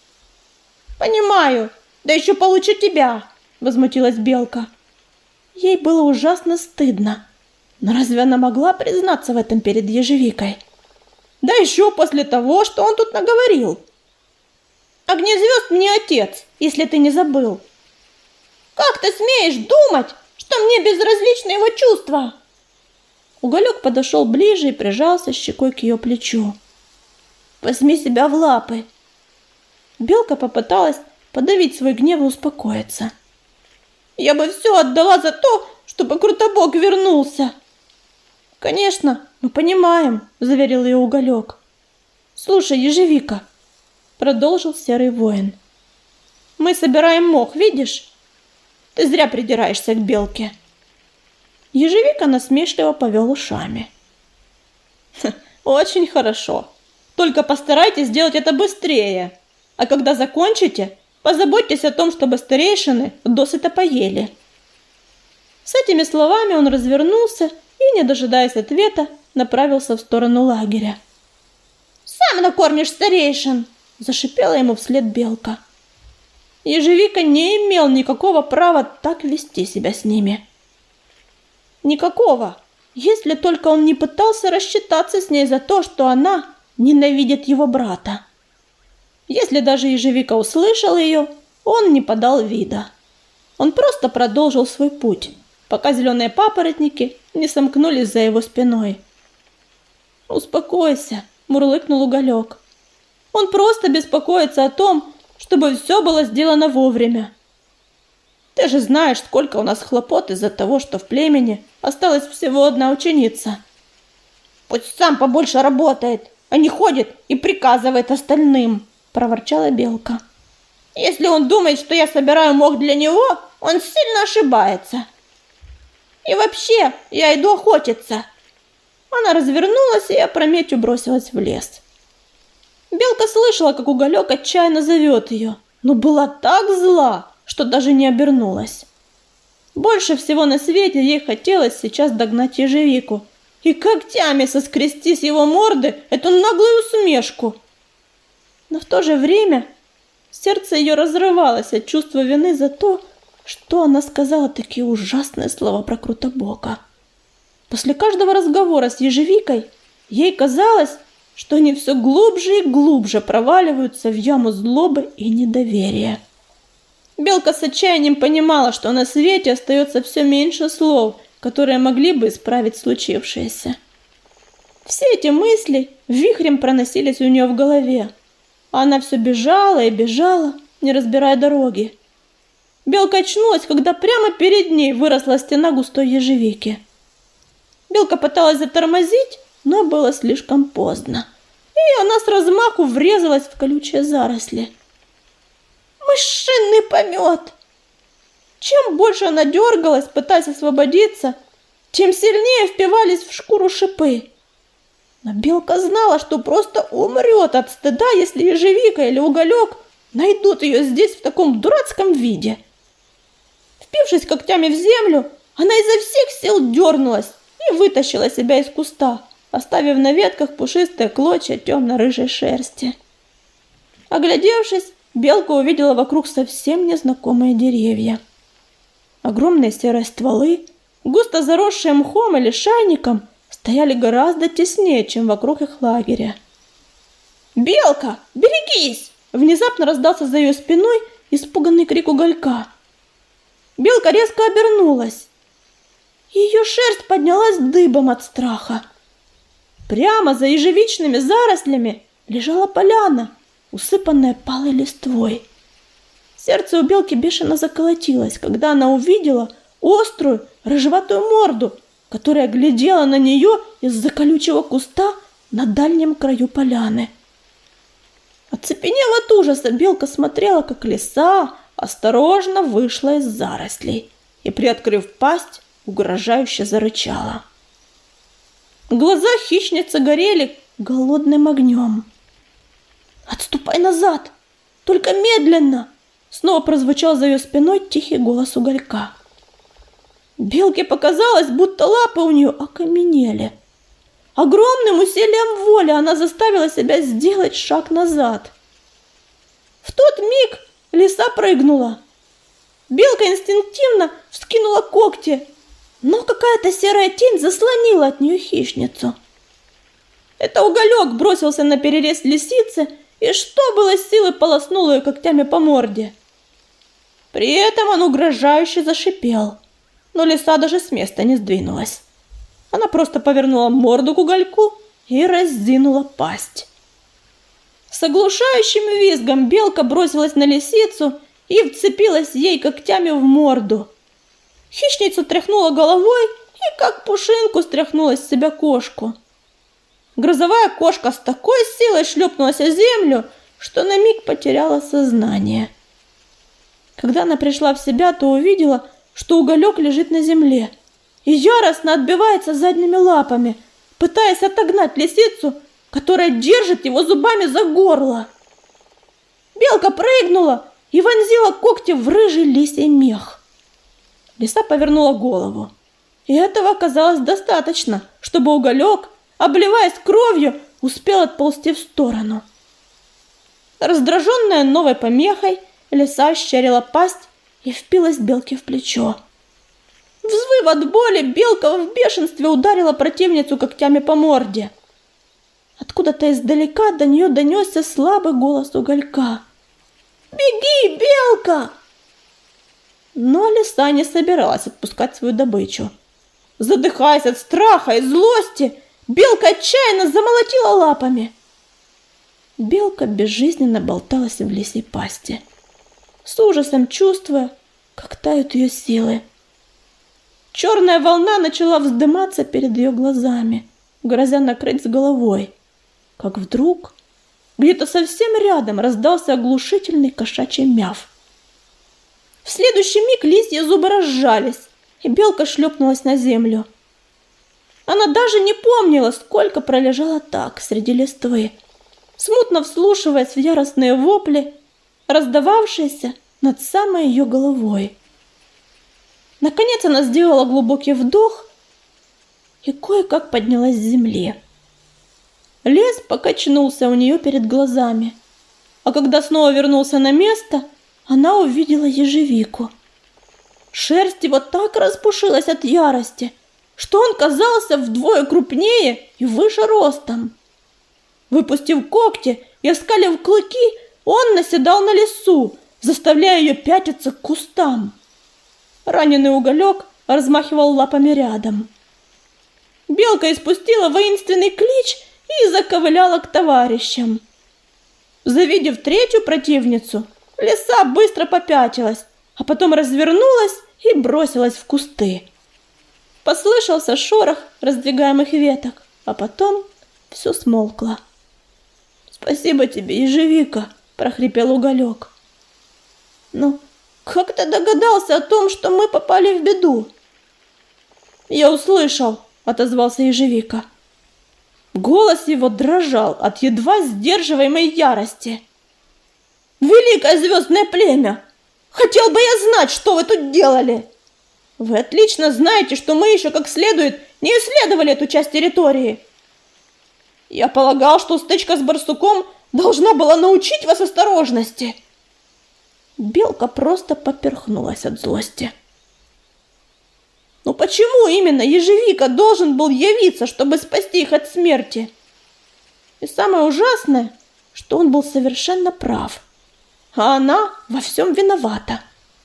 «Понимаю, да еще получше тебя!» — возмутилась белка. Ей было ужасно стыдно, но разве она могла признаться в этом перед ежевикой? Да еще после того, что он тут наговорил. «Огнезвезд мне отец, если ты не забыл. Как ты смеешь думать, что мне безразличны его чувства?» Уголек подошел ближе и прижался щекой к ее плечу. «Возьми себя в лапы!» Белка попыталась подавить свой гнев и успокоиться. «Я бы все отдала за то, чтобы Крутобок вернулся!» «Конечно, мы понимаем», — заверил ее Уголек. «Слушай, ежевика», — продолжил серый воин. «Мы собираем мох, видишь? Ты зря придираешься к белке». Ежевика насмешливо повел ушами. «Очень хорошо. Только постарайтесь сделать это быстрее. А когда закончите, позаботьтесь о том, чтобы старейшины досыта поели». С этими словами он развернулся и, не дожидаясь ответа, направился в сторону лагеря. «Сам накормишь старейшин!» – зашипела ему вслед белка. Ежевика не имел никакого права так вести себя с ними. Никакого, если только он не пытался рассчитаться с ней за то, что она ненавидит его брата. Если даже ежевика услышал ее, он не подал вида. Он просто продолжил свой путь, пока зеленые папоротники не сомкнулись за его спиной. «Успокойся», – мурлыкнул уголек. «Он просто беспокоится о том, чтобы все было сделано вовремя. Ты же знаешь, сколько у нас хлопот из-за того, что в племени осталась всего одна ученица. Пусть сам побольше работает, а не ходит и приказывает остальным», – проворчала белка. «Если он думает, что я собираю мох для него, он сильно ошибается. И вообще, я иду охотиться». Она развернулась и опрометью бросилась в лес. Белка слышала, как уголек отчаянно зовет ее, но была так зла, что даже не обернулась. Больше всего на свете ей хотелось сейчас догнать ежевику и когтями соскрести с его морды эту наглую усмешку. Но в то же время сердце ее разрывалось от чувства вины за то, что она сказала такие ужасные слова про Крутобока. После каждого разговора с ежевикой ей казалось, что они все глубже и глубже проваливаются в яму злобы и недоверия. Белка с отчаянием понимала, что на свете остается все меньше слов, которые могли бы исправить случившееся. Все эти мысли вихрем проносились у нее в голове, а она все бежала и бежала, не разбирая дороги. Белка очнулась, когда прямо перед ней выросла стена густой ежевики. Белка пыталась затормозить, но было слишком поздно, и она с размаху врезалась в колючие заросли. Мышиный помет! Чем больше она дергалась, пытаясь освободиться, тем сильнее впивались в шкуру шипы. Но белка знала, что просто умрет от стыда, если ежевика или уголек найдут ее здесь в таком дурацком виде. Впившись когтями в землю, она изо всех сил дернулась и вытащила себя из куста, оставив на ветках пушистые клочья темно-рыжей шерсти. Оглядевшись, белка увидела вокруг совсем незнакомые деревья. Огромные серые стволы, густо заросшие мхом или шайником, стояли гораздо теснее, чем вокруг их лагеря. «Белка, берегись!» – внезапно раздался за ее спиной испуганный крик уголька. Белка резко обернулась. Ее шерсть поднялась дыбом от страха. Прямо за ежевичными зарослями лежала поляна, усыпанная палой листвой. Сердце у белки бешено заколотилось, когда она увидела острую рыжеватую морду, которая глядела на нее из-за колючего куста на дальнем краю поляны. Оцепенев от ужаса, белка смотрела, как лиса осторожно вышла из зарослей и, приоткрыв пасть, угрожающе зарычала. Глаза хищницы горели голодным огнем. «Отступай назад! Только медленно!» Снова прозвучал за ее спиной тихий голос уголька. Белке показалось, будто лапы у нее окаменели. Огромным усилием воли она заставила себя сделать шаг назад. В тот миг лиса прыгнула. Белка инстинктивно вскинула когти, но какая-то серая тень заслонила от нее хищницу. Это уголек бросился на перерез лисицы и, что было силы, полоснул ее когтями по морде. При этом он угрожающе зашипел, но лиса даже с места не сдвинулась. Она просто повернула морду к угольку и разинула пасть. С оглушающим визгом белка бросилась на лисицу и вцепилась ей когтями в морду. Хищница тряхнула головой и, как пушинку, стряхнула с себя кошку. Грозовая кошка с такой силой шлепнулась о землю, что на миг потеряла сознание. Когда она пришла в себя, то увидела, что уголек лежит на земле и яростно отбивается задними лапами, пытаясь отогнать лисицу, которая держит его зубами за горло. Белка прыгнула и вонзила когти в рыжий лисий мех. Лиса повернула голову, и этого оказалось достаточно, чтобы уголек, обливаясь кровью, успел отползти в сторону. Раздраженная новой помехой, лиса ощерила пасть и впилась белке в плечо. Взвыв от боли, белка в бешенстве ударила противницу когтями по морде. Откуда-то издалека до нее донесся слабый голос уголька. «Беги, белка!» Но лиса не собиралась отпускать свою добычу. Задыхаясь от страха и злости, белка отчаянно замолотила лапами. Белка безжизненно болталась в лисьей пасти, с ужасом чувствуя, как тают ее силы. Черная волна начала вздыматься перед ее глазами, грозя накрыть с головой, как вдруг где-то совсем рядом раздался оглушительный кошачий мяв. В следующий миг лисьи зубы разжались, и белка шлепнулась на землю. Она даже не помнила, сколько пролежала так среди листвы, смутно вслушиваясь в яростные вопли, раздававшиеся над самой ее головой. Наконец она сделала глубокий вдох и кое-как поднялась с земли. Лес покачнулся у нее перед глазами, а когда снова вернулся на место, она увидела ежевику. Шерсть его так распушилась от ярости, что он казался вдвое крупнее и выше ростом. Выпустив когти и оскалив клыки, он наседал на лису, заставляя ее пятиться к кустам. Раненый уголек размахивал лапами рядом. Белка испустила воинственный клич и заковыляла к товарищам. Завидев третью противницу, лиса быстро попятилась, а потом развернулась и бросилась в кусты. Послышался шорох раздвигаемых веток, а потом все смолкло. «Спасибо тебе, ежевика!» – прохрипел уголек. «Ну, как ты догадался о том, что мы попали в беду?» «Я услышал», – отозвался ежевика. Голос его дрожал от едва сдерживаемой ярости. «Великое звездное племя! Хотел бы я знать, что вы тут делали! Вы отлично знаете, что мы еще как следует не исследовали эту часть территории. Я полагал, что стычка с барсуком должна была научить вас осторожности». Белка просто поперхнулась от злости. «Ну почему именно ежевика должен был явиться, чтобы спасти их от смерти? И самое ужасное, что он был совершенно прав, а она во всем виновата.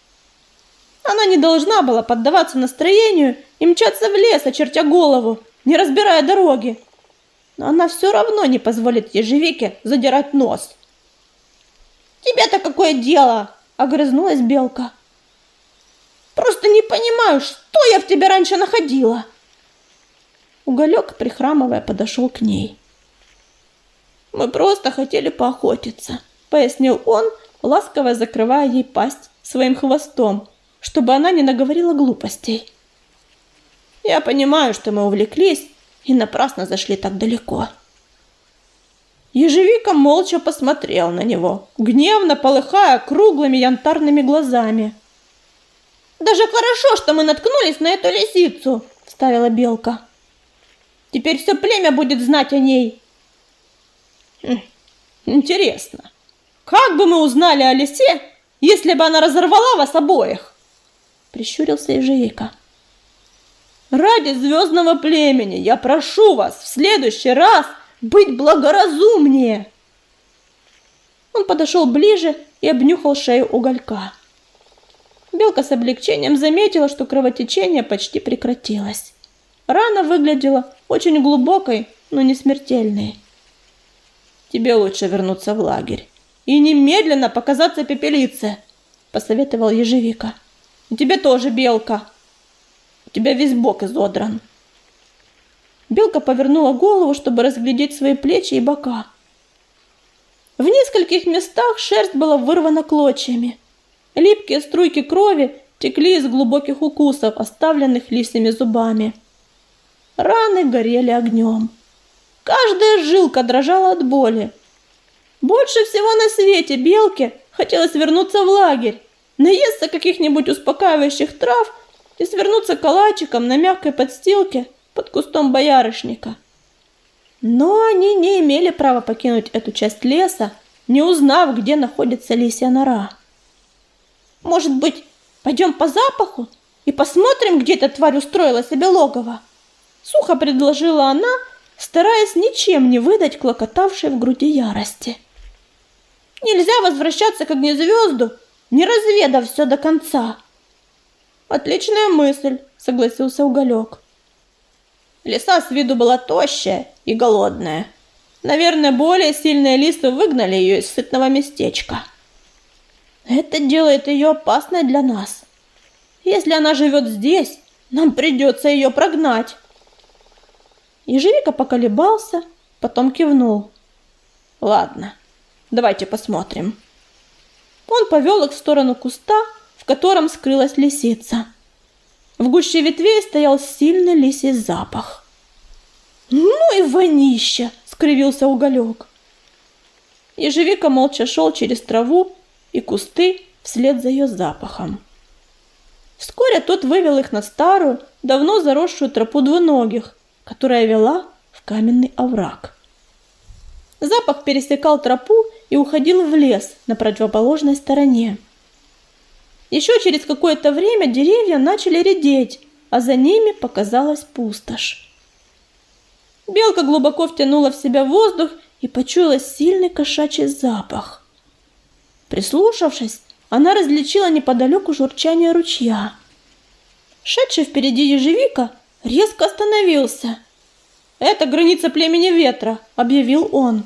Она не должна была поддаваться настроению и мчаться в лес, очертя голову, не разбирая дороги. Но она все равно не позволит ежевике задирать нос». «Тебе-то какое дело?» — огрызнулась белка. «Просто не понимаю, что я в тебе раньше находила». Уголек, прихрамывая, подошел к ней. «Мы просто хотели поохотиться», — пояснил он, ласково закрывая ей пасть своим хвостом, чтобы она не наговорила глупостей. «Я понимаю, что мы увлеклись и напрасно зашли так далеко». Ежевика молча посмотрел на него, гневно полыхая круглыми янтарными глазами. «Даже хорошо, что мы наткнулись на эту лисицу», — вставила белка. «Теперь все племя будет знать о ней». «Интересно, как бы мы узнали о лисе, если бы она разорвала вас обоих?» — прищурился ежевика. «Ради звездного племени я прошу вас в следующий раз быть благоразумнее». Он подошел ближе и обнюхал шею уголька. Белка с облегчением заметила, что кровотечение почти прекратилось. Рана выглядела очень глубокой, но не смертельной. «Тебе лучше вернуться в лагерь и немедленно показаться пепелице», — посоветовал ежевика. «И тебе тоже, белка. У тебя весь бок изодран». Белка повернула голову, чтобы разглядеть свои плечи и бока. В нескольких местах шерсть была вырвана клочьями. Липкие струйки крови текли из глубоких укусов, оставленных лисьими зубами. Раны горели огнем. Каждая жилка дрожала от боли. Больше всего на свете белке хотелось вернуться в лагерь, наесться каких-нибудь успокаивающих трав и свернуться калачиком на мягкой подстилке под кустом боярышника. Но они не имели права покинуть эту часть леса, не узнав, где находится лисья нора. «Может быть, пойдем по запаху и посмотрим, где эта тварь устроила себе логово?» Сухо предложила она стараясь ничем не выдать клокотавшей в груди ярости. «Нельзя возвращаться к огнезвезду, не разведав все до конца». «Отличная мысль», — согласился Уголек. Лиса с виду была тощая и голодная. Наверное, более сильные лисы выгнали ее из сытного местечка. Это делает ее опасной для нас. Если она живет здесь, нам придется ее прогнать. Ежевика поколебался, потом кивнул. Ладно, давайте посмотрим. Он повел их в сторону куста, в котором скрылась лисица. В гуще ветвей стоял сильный лисий запах. «Ну и вонища!» — скривился Уголек. Ежевика молча шел через траву и кусты вслед за ее запахом. Вскоре тот вывел их на старую, давно заросшую тропу двуногих, которая вела в каменный овраг. Запах пересекал тропу и уходил в лес на противоположной стороне. Еще через какое-то время деревья начали редеть, а за ними показалась пустошь. Белка глубоко втянула в себя воздух и почуяла сильный кошачий запах. Прислушавшись, она различила неподалеку журчание ручья. Шедший впереди ежевика резко остановился. «Это граница племени ветра», — объявил он.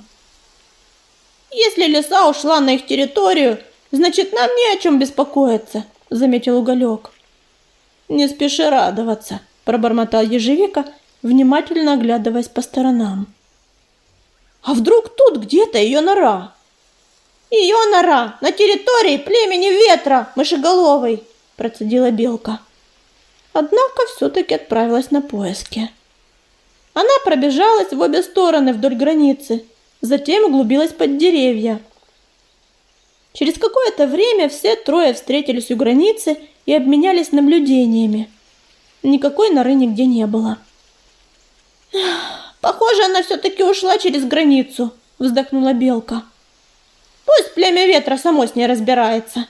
«Если лиса ушла на их территорию, значит, нам не о чем беспокоиться», — заметил Уголек. «Не спеши радоваться», — пробормотал ежевика, внимательно оглядываясь по сторонам. «А вдруг тут где-то ее нора?» «Ее нора на территории племени ветра, мышеголовый», — процедила белка. Однако все-таки отправилась на поиски. Она пробежалась в обе стороны вдоль границы, затем углубилась под деревья. Через какое-то время все трое встретились у границы и обменялись наблюдениями. Никакой норы нигде не было. «Похоже, она все-таки ушла через границу», — вздохнула белка. «Пусть племя ветра само с ней разбирается».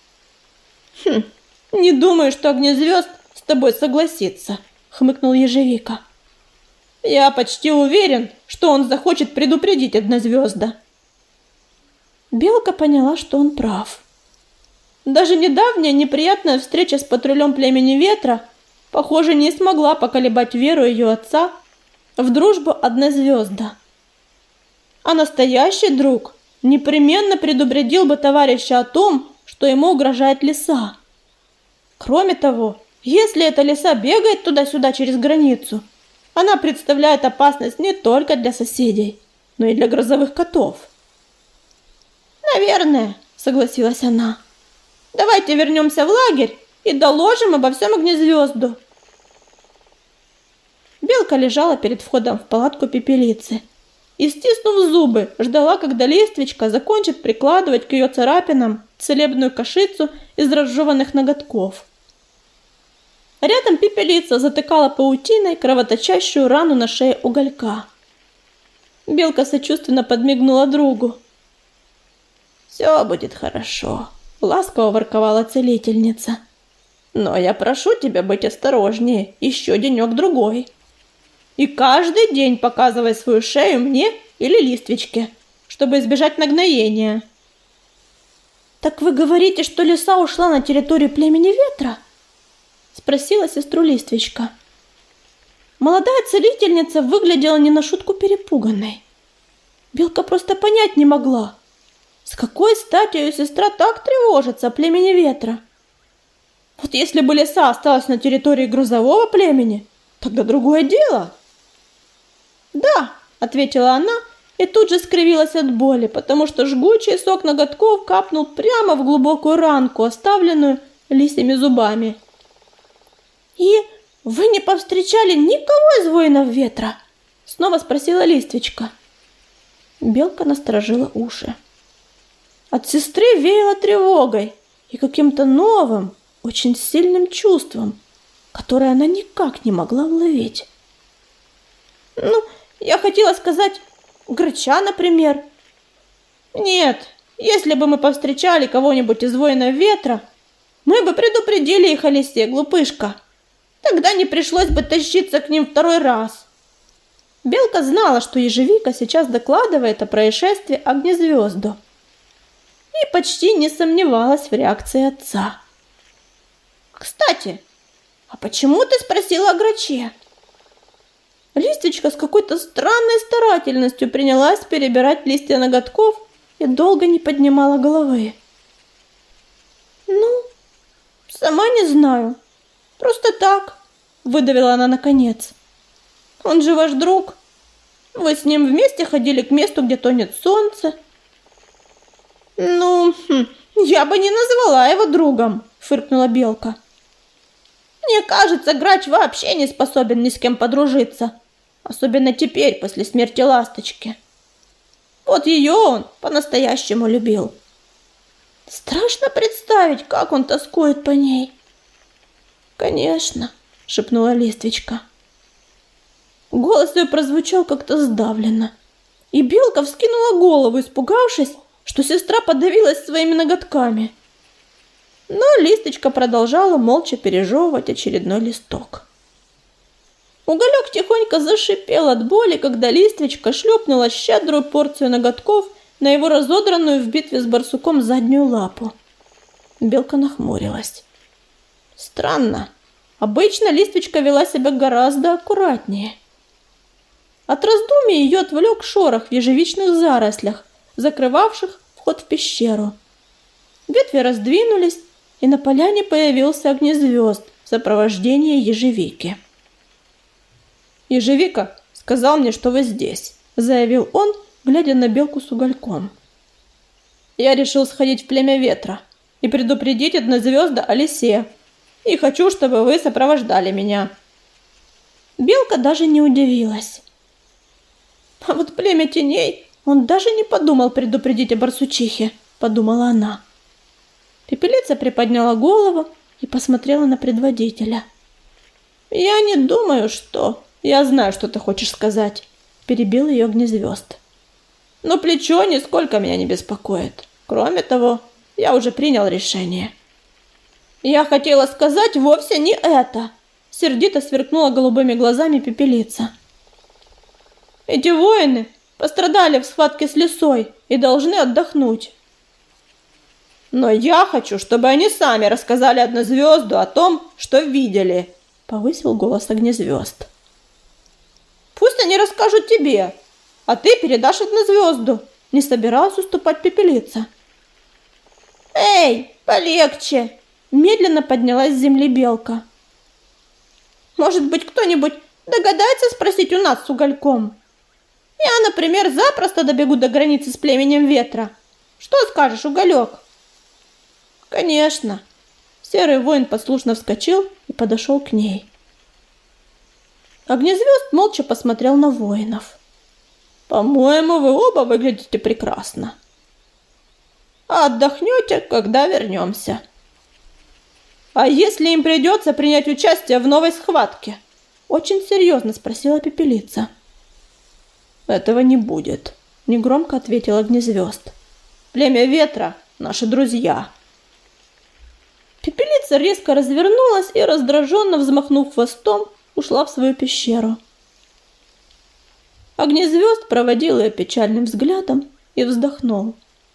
«Не думаю, что огнезвезд с тобой согласится», — хмыкнул ежевика. «Я почти уверен, что он захочет предупредить однозвезда». Белка поняла, что он прав. Даже недавняя неприятная встреча с патрулем племени ветра, похоже, не смогла поколебать веру ее отца в дружбу однозвезда. А настоящий друг непременно предупредил бы товарища о том, что ему угрожает лиса. Кроме того, если эта лиса бегает туда-сюда через границу, она представляет опасность не только для соседей, но и для грозовых котов. «Наверное», — согласилась она. «Давайте вернемся в лагерь и доложим обо всем огнезвезду». Белка лежала перед входом в палатку пепелицы и, стиснув зубы, ждала, когда листвичка закончит прикладывать к ее царапинам целебную кашицу из разжеванных ноготков. Рядом пепелица затыкала паутиной кровоточащую рану на шее Уголька. Белка сочувственно подмигнула другу. «Все будет хорошо», — ласково ворковала целительница. «Но я прошу тебя быть осторожнее еще денек-другой. И каждый день показывай свою шею мне или листвичке, чтобы избежать нагноения». «Так вы говорите, что лиса ушла на территорию племени ветра?» — спросила сестру листвичка. Молодая целительница выглядела не на шутку перепуганной. Белка просто понять не могла, с какой стати ее сестра так тревожится о племени ветра. Вот если бы лиса осталась на территории грозового племени, тогда другое дело. «Да», — ответила она и тут же скривилась от боли, потому что жгучий сок ноготков капнул прямо в глубокую ранку, оставленную лисьими зубами. «И вы не повстречали никого из воинов ветра?» — снова спросила листвичка. Белка насторожила уши. От сестры веяло тревогой и каким-то новым, очень сильным чувством, которое она никак не могла уловить. «Ну, я хотела сказать, грача, например». «Нет, если бы мы повстречали кого-нибудь из воинов ветра, мы бы предупредили их о лисе, глупышка. Тогда не пришлось бы тащиться к ним второй раз». Белка знала, что ежевика сейчас докладывает о происшествии огнезвезду, и почти не сомневалась в реакции отца. «Кстати, а почему ты спросила о граче?» Листочка с какой-то странной старательностью принялась перебирать листья ноготков и долго не поднимала головы. «Ну, сама не знаю. Просто так», — выдавила она наконец. «Он же ваш друг. Вы с ним вместе ходили к месту, где тонет солнце». «Ну, я бы не назвала его другом», — фыркнула Белка. «Мне кажется, грач вообще не способен ни с кем подружиться, особенно теперь, после смерти ласточки. Вот ее он по-настоящему любил. Страшно представить, как он тоскует по ней». «Конечно», — шепнула Листвичка. Голос ее прозвучал как-то сдавленно, и Белка вскинула голову, испугавшись, что сестра подавилась своими ноготками. Но Листочка продолжала молча пережевывать очередной листок. Уголек тихонько зашипел от боли, когда Листвичка шлепнула щедрую порцию ноготков на его разодранную в битве с барсуком заднюю лапу. Белка нахмурилась. Странно. Обычно Листвичка вела себя гораздо аккуратнее. От раздумий ее отвлек шорох в ежевичных зарослях, закрывавших вход в пещеру. Ветви раздвинулись, и на поляне появился огнезвезд в сопровождении ежевики. «Ежевика сказал мне, что вы здесь», — заявил он, глядя на Белку с угольком. «Я решил сходить в племя ветра и предупредить однозвезда о лисе, и хочу, чтобы вы сопровождали меня». Белка даже не удивилась. «А вот племя теней он даже не подумал предупредить о барсучихе», — подумала она. Пепелица приподняла голову и посмотрела на предводителя. «Я не думаю, что... Я знаю, что ты хочешь сказать», — перебил ее огнезвезд. «Но плечо нисколько меня не беспокоит. Кроме того, я уже принял решение». «Я хотела сказать вовсе не это», — сердито сверкнула голубыми глазами Пепелица. «Эти воины пострадали в схватке с лисой и должны отдохнуть. Но я хочу, чтобы они сами рассказали однозвезду о том, что видели», — повысил голос огнезвезд. «Пусть они расскажут тебе, а ты передашь однозвезду», — не собиралась уступать Пепелица. «Эй, полегче!» — медленно поднялась с земли Белка. «Может быть, кто-нибудь догадается спросить у нас с угольком? Я, например, запросто добегу до границы с племенем ветра. Что скажешь, уголек?» «Конечно!» Серый воин послушно вскочил и подошел к ней. Огнезвезд молча посмотрел на воинов. «По-моему, вы оба выглядите прекрасно. А отдохнете, когда вернемся. А если им придется принять участие в новой схватке?» Очень серьезно спросила Пепелица. «Этого не будет», — негромко ответил огнезвезд. «Племя ветра — наши друзья». Пепелица резко развернулась и, раздраженно взмахнув хвостом, ушла в свою пещеру. Огнезвезд проводил ее печальным взглядом и вздохнул.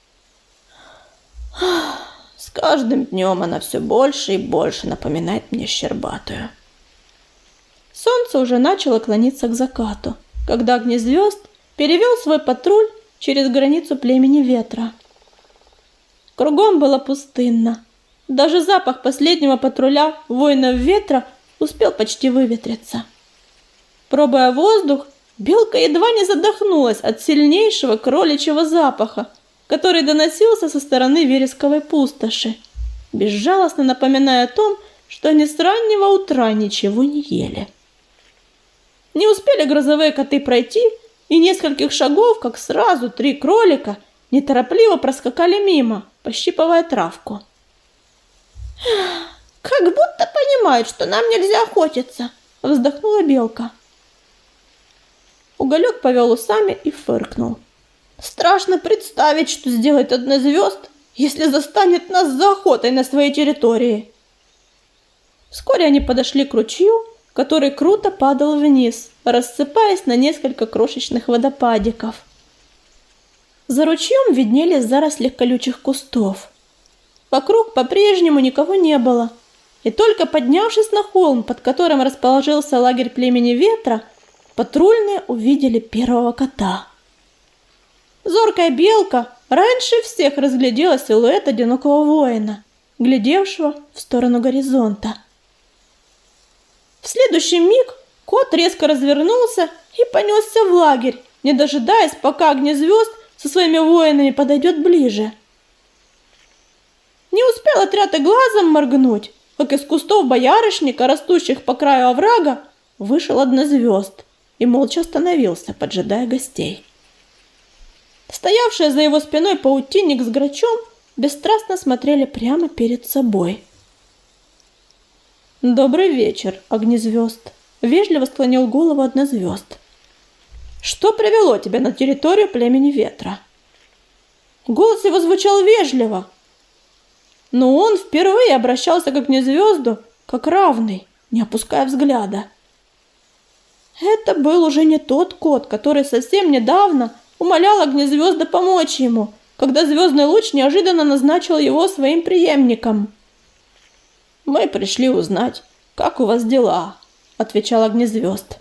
«С каждым днем она все больше и больше напоминает мне Щербатую». Солнце уже начало клониться к закату, когда огнезвезд перевел свой патруль через границу племени ветра. Кругом было пустынно. Даже запах последнего патруля воинов ветра успел почти выветриться. Пробуя воздух, Белка едва не задохнулась от сильнейшего кроличьего запаха, который доносился со стороны вересковой пустоши, безжалостно напоминая о том, что они с раннего утра ничего не ели. Не успели грозовые коты пройти и нескольких шагов, как сразу 3 кролика неторопливо проскакали мимо, пощипывая травку. «Как будто понимают, что нам нельзя охотиться», — вздохнула Белка. Уголек повел усами и фыркнул. «Страшно представить, что сделает однозвезд, если застанет нас за охотой на своей территории». Вскоре они подошли к ручью, который круто падал вниз, рассыпаясь на несколько крошечных водопадиков. За ручьем виднелись заросли колючих кустов. Вокруг по-прежнему никого не было, и только поднявшись на холм, под которым расположился лагерь племени Ветра, патрульные увидели первого кота. Зоркая белка раньше всех разглядела силуэт одинокого воина, глядевшего в сторону горизонта. В следующий миг кот резко развернулся и понесся в лагерь, не дожидаясь, пока Огнезвезд со своими воинами подойдет ближе. Не успел отряд и глазом моргнуть, как из кустов боярышника, растущих по краю оврага, вышел Однозвезд и молча остановился, поджидая гостей. Стоявшие за его спиной паутинник с грачом бесстрастно смотрели прямо перед собой. «Добрый вечер, Огнезвезд», — вежливо склонил голову Однозвезд. «Что привело тебя на территорию племени Ветра?» Голос его звучал вежливо, но он впервые обращался к Огнезвезду как равный, не опуская взгляда. Это был уже не тот кот, который совсем недавно умолял Огнезвезда помочь ему, когда Звездный Луч неожиданно назначил его своим преемником. «Мы пришли узнать, как у вас дела», — отвечал Огнезвезд.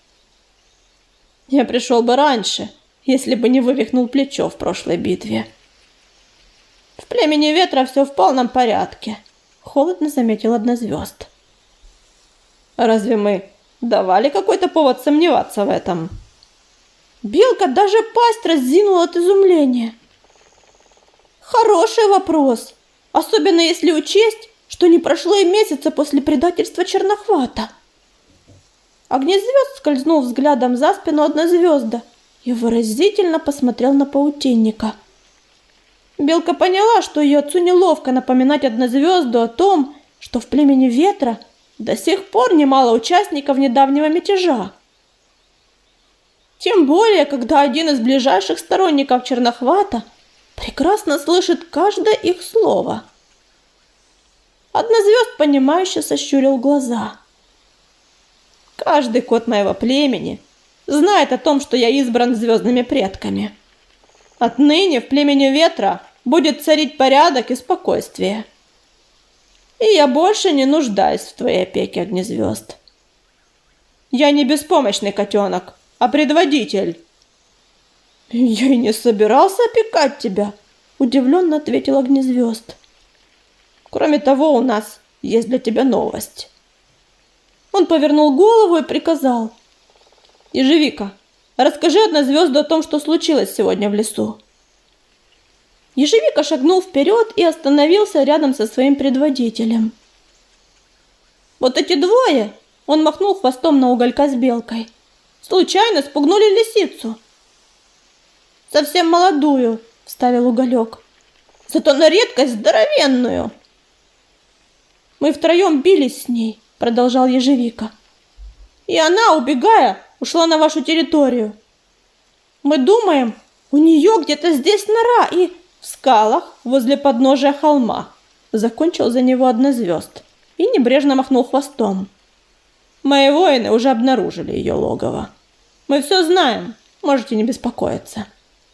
«Я пришел бы раньше, если бы не вывихнул плечо в прошлой битве». «В племени Ветра все в полном порядке», — холодно заметил Однозвезд. «Разве мы давали какой-то повод сомневаться в этом?» Белка даже пасть разинула от изумления. «Хороший вопрос, особенно если учесть, что не прошло и месяца после предательства Чернохвата». Огнезвезд скользнул взглядом за спину Однозвезда и выразительно посмотрел на паутинника. Белка поняла, что ее отцу неловко напоминать Однозвезду о том, что в племени Ветра до сих пор немало участников недавнего мятежа. Тем более, когда один из ближайших сторонников Чернохвата прекрасно слышит каждое их слово. Однозвезд, понимающе сощурил глаза. «Каждый кот моего племени знает о том, что я избран звездными предками. Отныне в племени Ветра будет царить порядок и спокойствие. И я больше не нуждаюсь в твоей опеке, Огнезвезд. Я не беспомощный котенок, а предводитель». «Я и не собирался опекать тебя», — удивленно ответил Огнезвезд. «Кроме того, у нас есть для тебя новость». Он повернул голову и приказал: «Ежевика, расскажи Однозвезду о том, что случилось сегодня в лесу». Ежевика шагнул вперед и остановился рядом со своим предводителем. «Вот эти двое», — он махнул хвостом на Уголька с Белкой, — «случайно спугнули лисицу». «Совсем молодую», — вставил Уголек, — «зато на редкость здоровенную». «Мы втроем бились с ней», — продолжал Ежевика, — «и она, убегая, ушла на вашу территорию. Мы думаем, у нее где-то здесь нора и в скалах возле подножия холма», — закончил за него Однозвезд и небрежно махнул хвостом. «Мои воины уже обнаружили ее логово. Мы все знаем, можете не беспокоиться».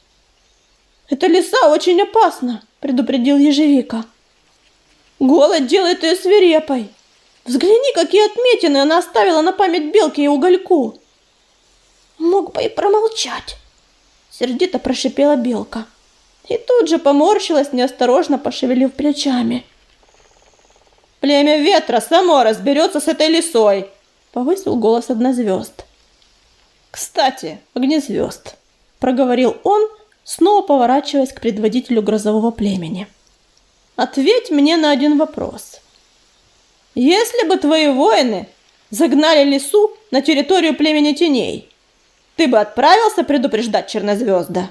«Эта лиса очень опасна», — предупредил Ежевика. «Голод делает ее свирепой. Взгляни, какие отметины она оставила на память Белке и Угольку». «Мог бы и промолчать», — сердито прошипела Белка. И тут же поморщилась, неосторожно пошевелив плечами. «Племя Ветра само разберется с этой лисой», — повысил голос Однозвезд. «Кстати, Огнезвезд», — проговорил он, снова поворачиваясь к предводителю грозового племени, — «ответь мне на один вопрос. Если бы твои воины загнали лису на территорию племени Теней, ты бы отправился предупреждать Чернозвезда?»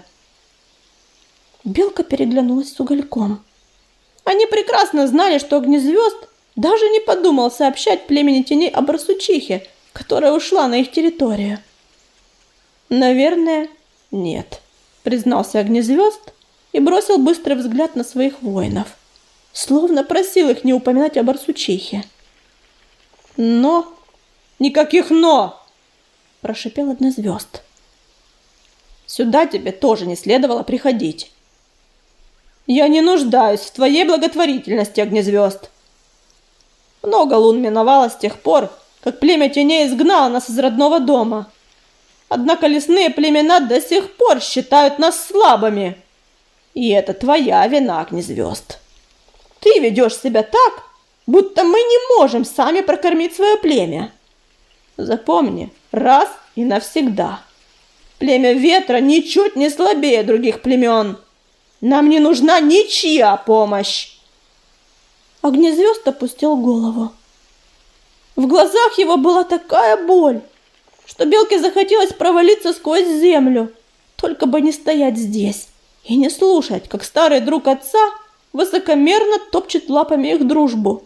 Белка переглянулась с Угольком. Они прекрасно знали, что Огнезвезд даже не подумал сообщать племени Теней о барсучихе, которая ушла на их территорию. «Наверное, нет», — признался Огнезвезд и бросил быстрый взгляд на своих воинов, словно просил их не упоминать о барсучихе. «Но Никаких «но», прошипел Однозвезд. Сюда тебе тоже не следовало приходить. Я не нуждаюсь в твоей благотворительности, Огнезвезд. Много лун миновало с тех пор, как племя теней изгнало нас из родного дома. Однако лесные племена до сих пор считают нас слабыми. И это твоя вина, Огнезвезд. Ты ведешь себя так, будто мы не можем сами прокормить свое племя. Запомни раз и навсегда. Племя Ветра ничуть не слабее других племен. Нам не нужна ничья помощь. Огнезвезд опустил голову. В глазах его была такая боль, что Белке захотелось провалиться сквозь землю, только бы не стоять здесь и не слушать, как старый друг отца высокомерно топчет лапами их дружбу.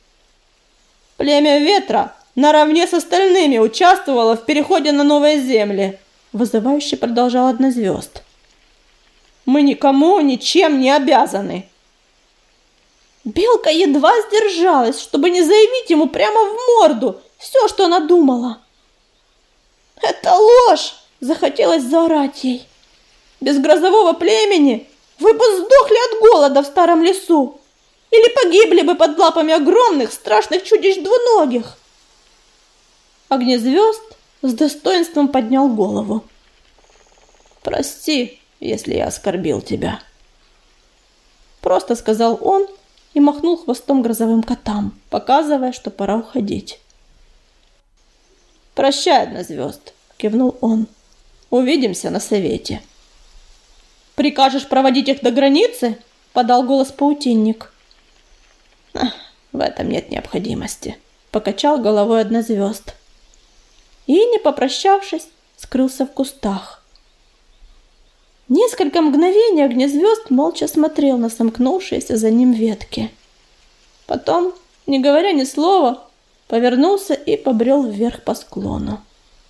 Племя Ветра наравне с остальными участвовало в переходе на новые земли, вызывающе продолжал Однозвезд. Мы никому ничем не обязаны. Белка едва сдержалась, чтобы не заявить ему прямо в морду все, что она думала. «Это ложь!» – захотелось заорать ей. «Без грозового племени вы бы сдохли от голода в старом лесу или погибли бы под лапами огромных страшных чудищ двуногих». Огнезвезд с достоинством поднял голову. «Прости, если я оскорбил тебя», – просто сказал он и махнул хвостом грозовым котам, показывая, что пора уходить. «Прощай, Однозвезд», – кивнул он. «Увидимся на совете». «Прикажешь проводить их до границы?» – подал голос паутинник. «В этом нет необходимости», – покачал головой Однозвезд. И, не попрощавшись, скрылся в кустах. Несколько мгновений Огнезвезд молча смотрел на сомкнувшиеся за ним ветки. Потом, не говоря ни слова, повернулся и побрел вверх по склону.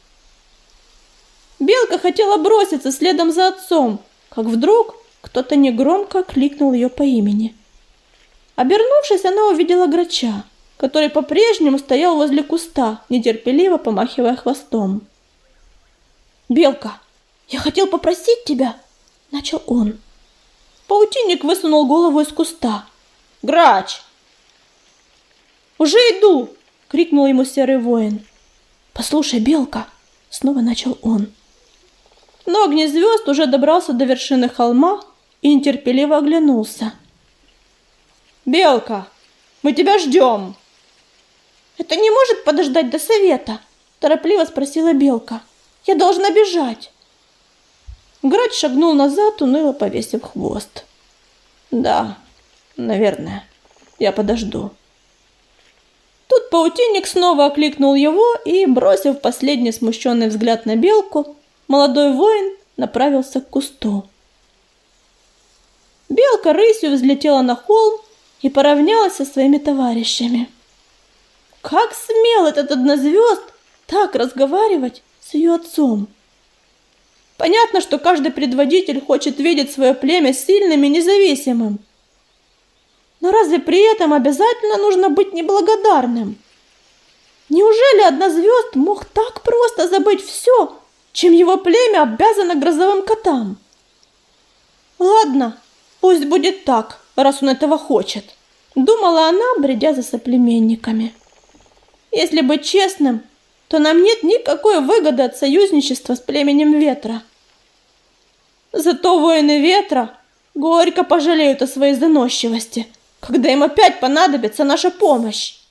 Белка хотела броситься следом за отцом, как вдруг кто-то негромко кликнул ее по имени. Обернувшись, она увидела Грача, который по-прежнему стоял возле куста, нетерпеливо помахивая хвостом. «Белка, я хотел попросить тебя...» — начал он. Паутинник высунул голову из куста. «Грач!» «Уже иду!» — крикнул ему серый воин. «Послушай, Белка!» — снова начал он. Но Огнезвезд уже добрался до вершины холма и нетерпеливо оглянулся. «Белка, мы тебя ждем!» «Это не может подождать до совета?» — торопливо спросила Белка. «Я должна бежать!» Грач шагнул назад, уныло повесив хвост. «Да, наверное, я подожду». Тут паутинник снова окликнул его и, бросив последний смущенный взгляд на Белку, молодой воин направился к кусту. Белка рысью взлетела на холм и поравнялась со своими товарищами. Как смел этот Однозвезд так разговаривать с ее отцом? Понятно, что каждый предводитель хочет видеть свое племя сильным и независимым. Но разве при этом обязательно нужно быть неблагодарным? Неужели Однозвезд мог так просто забыть все, чем его племя обязано грозовым котам? Ладно, пусть будет так, раз он этого хочет, думала она, бредя за соплеменниками. Если быть честным, то нам нет никакой выгоды от союзничества с племенем Ветра. Зато воины Ветра горько пожалеют о своей заносчивости, когда им опять понадобится наша помощь.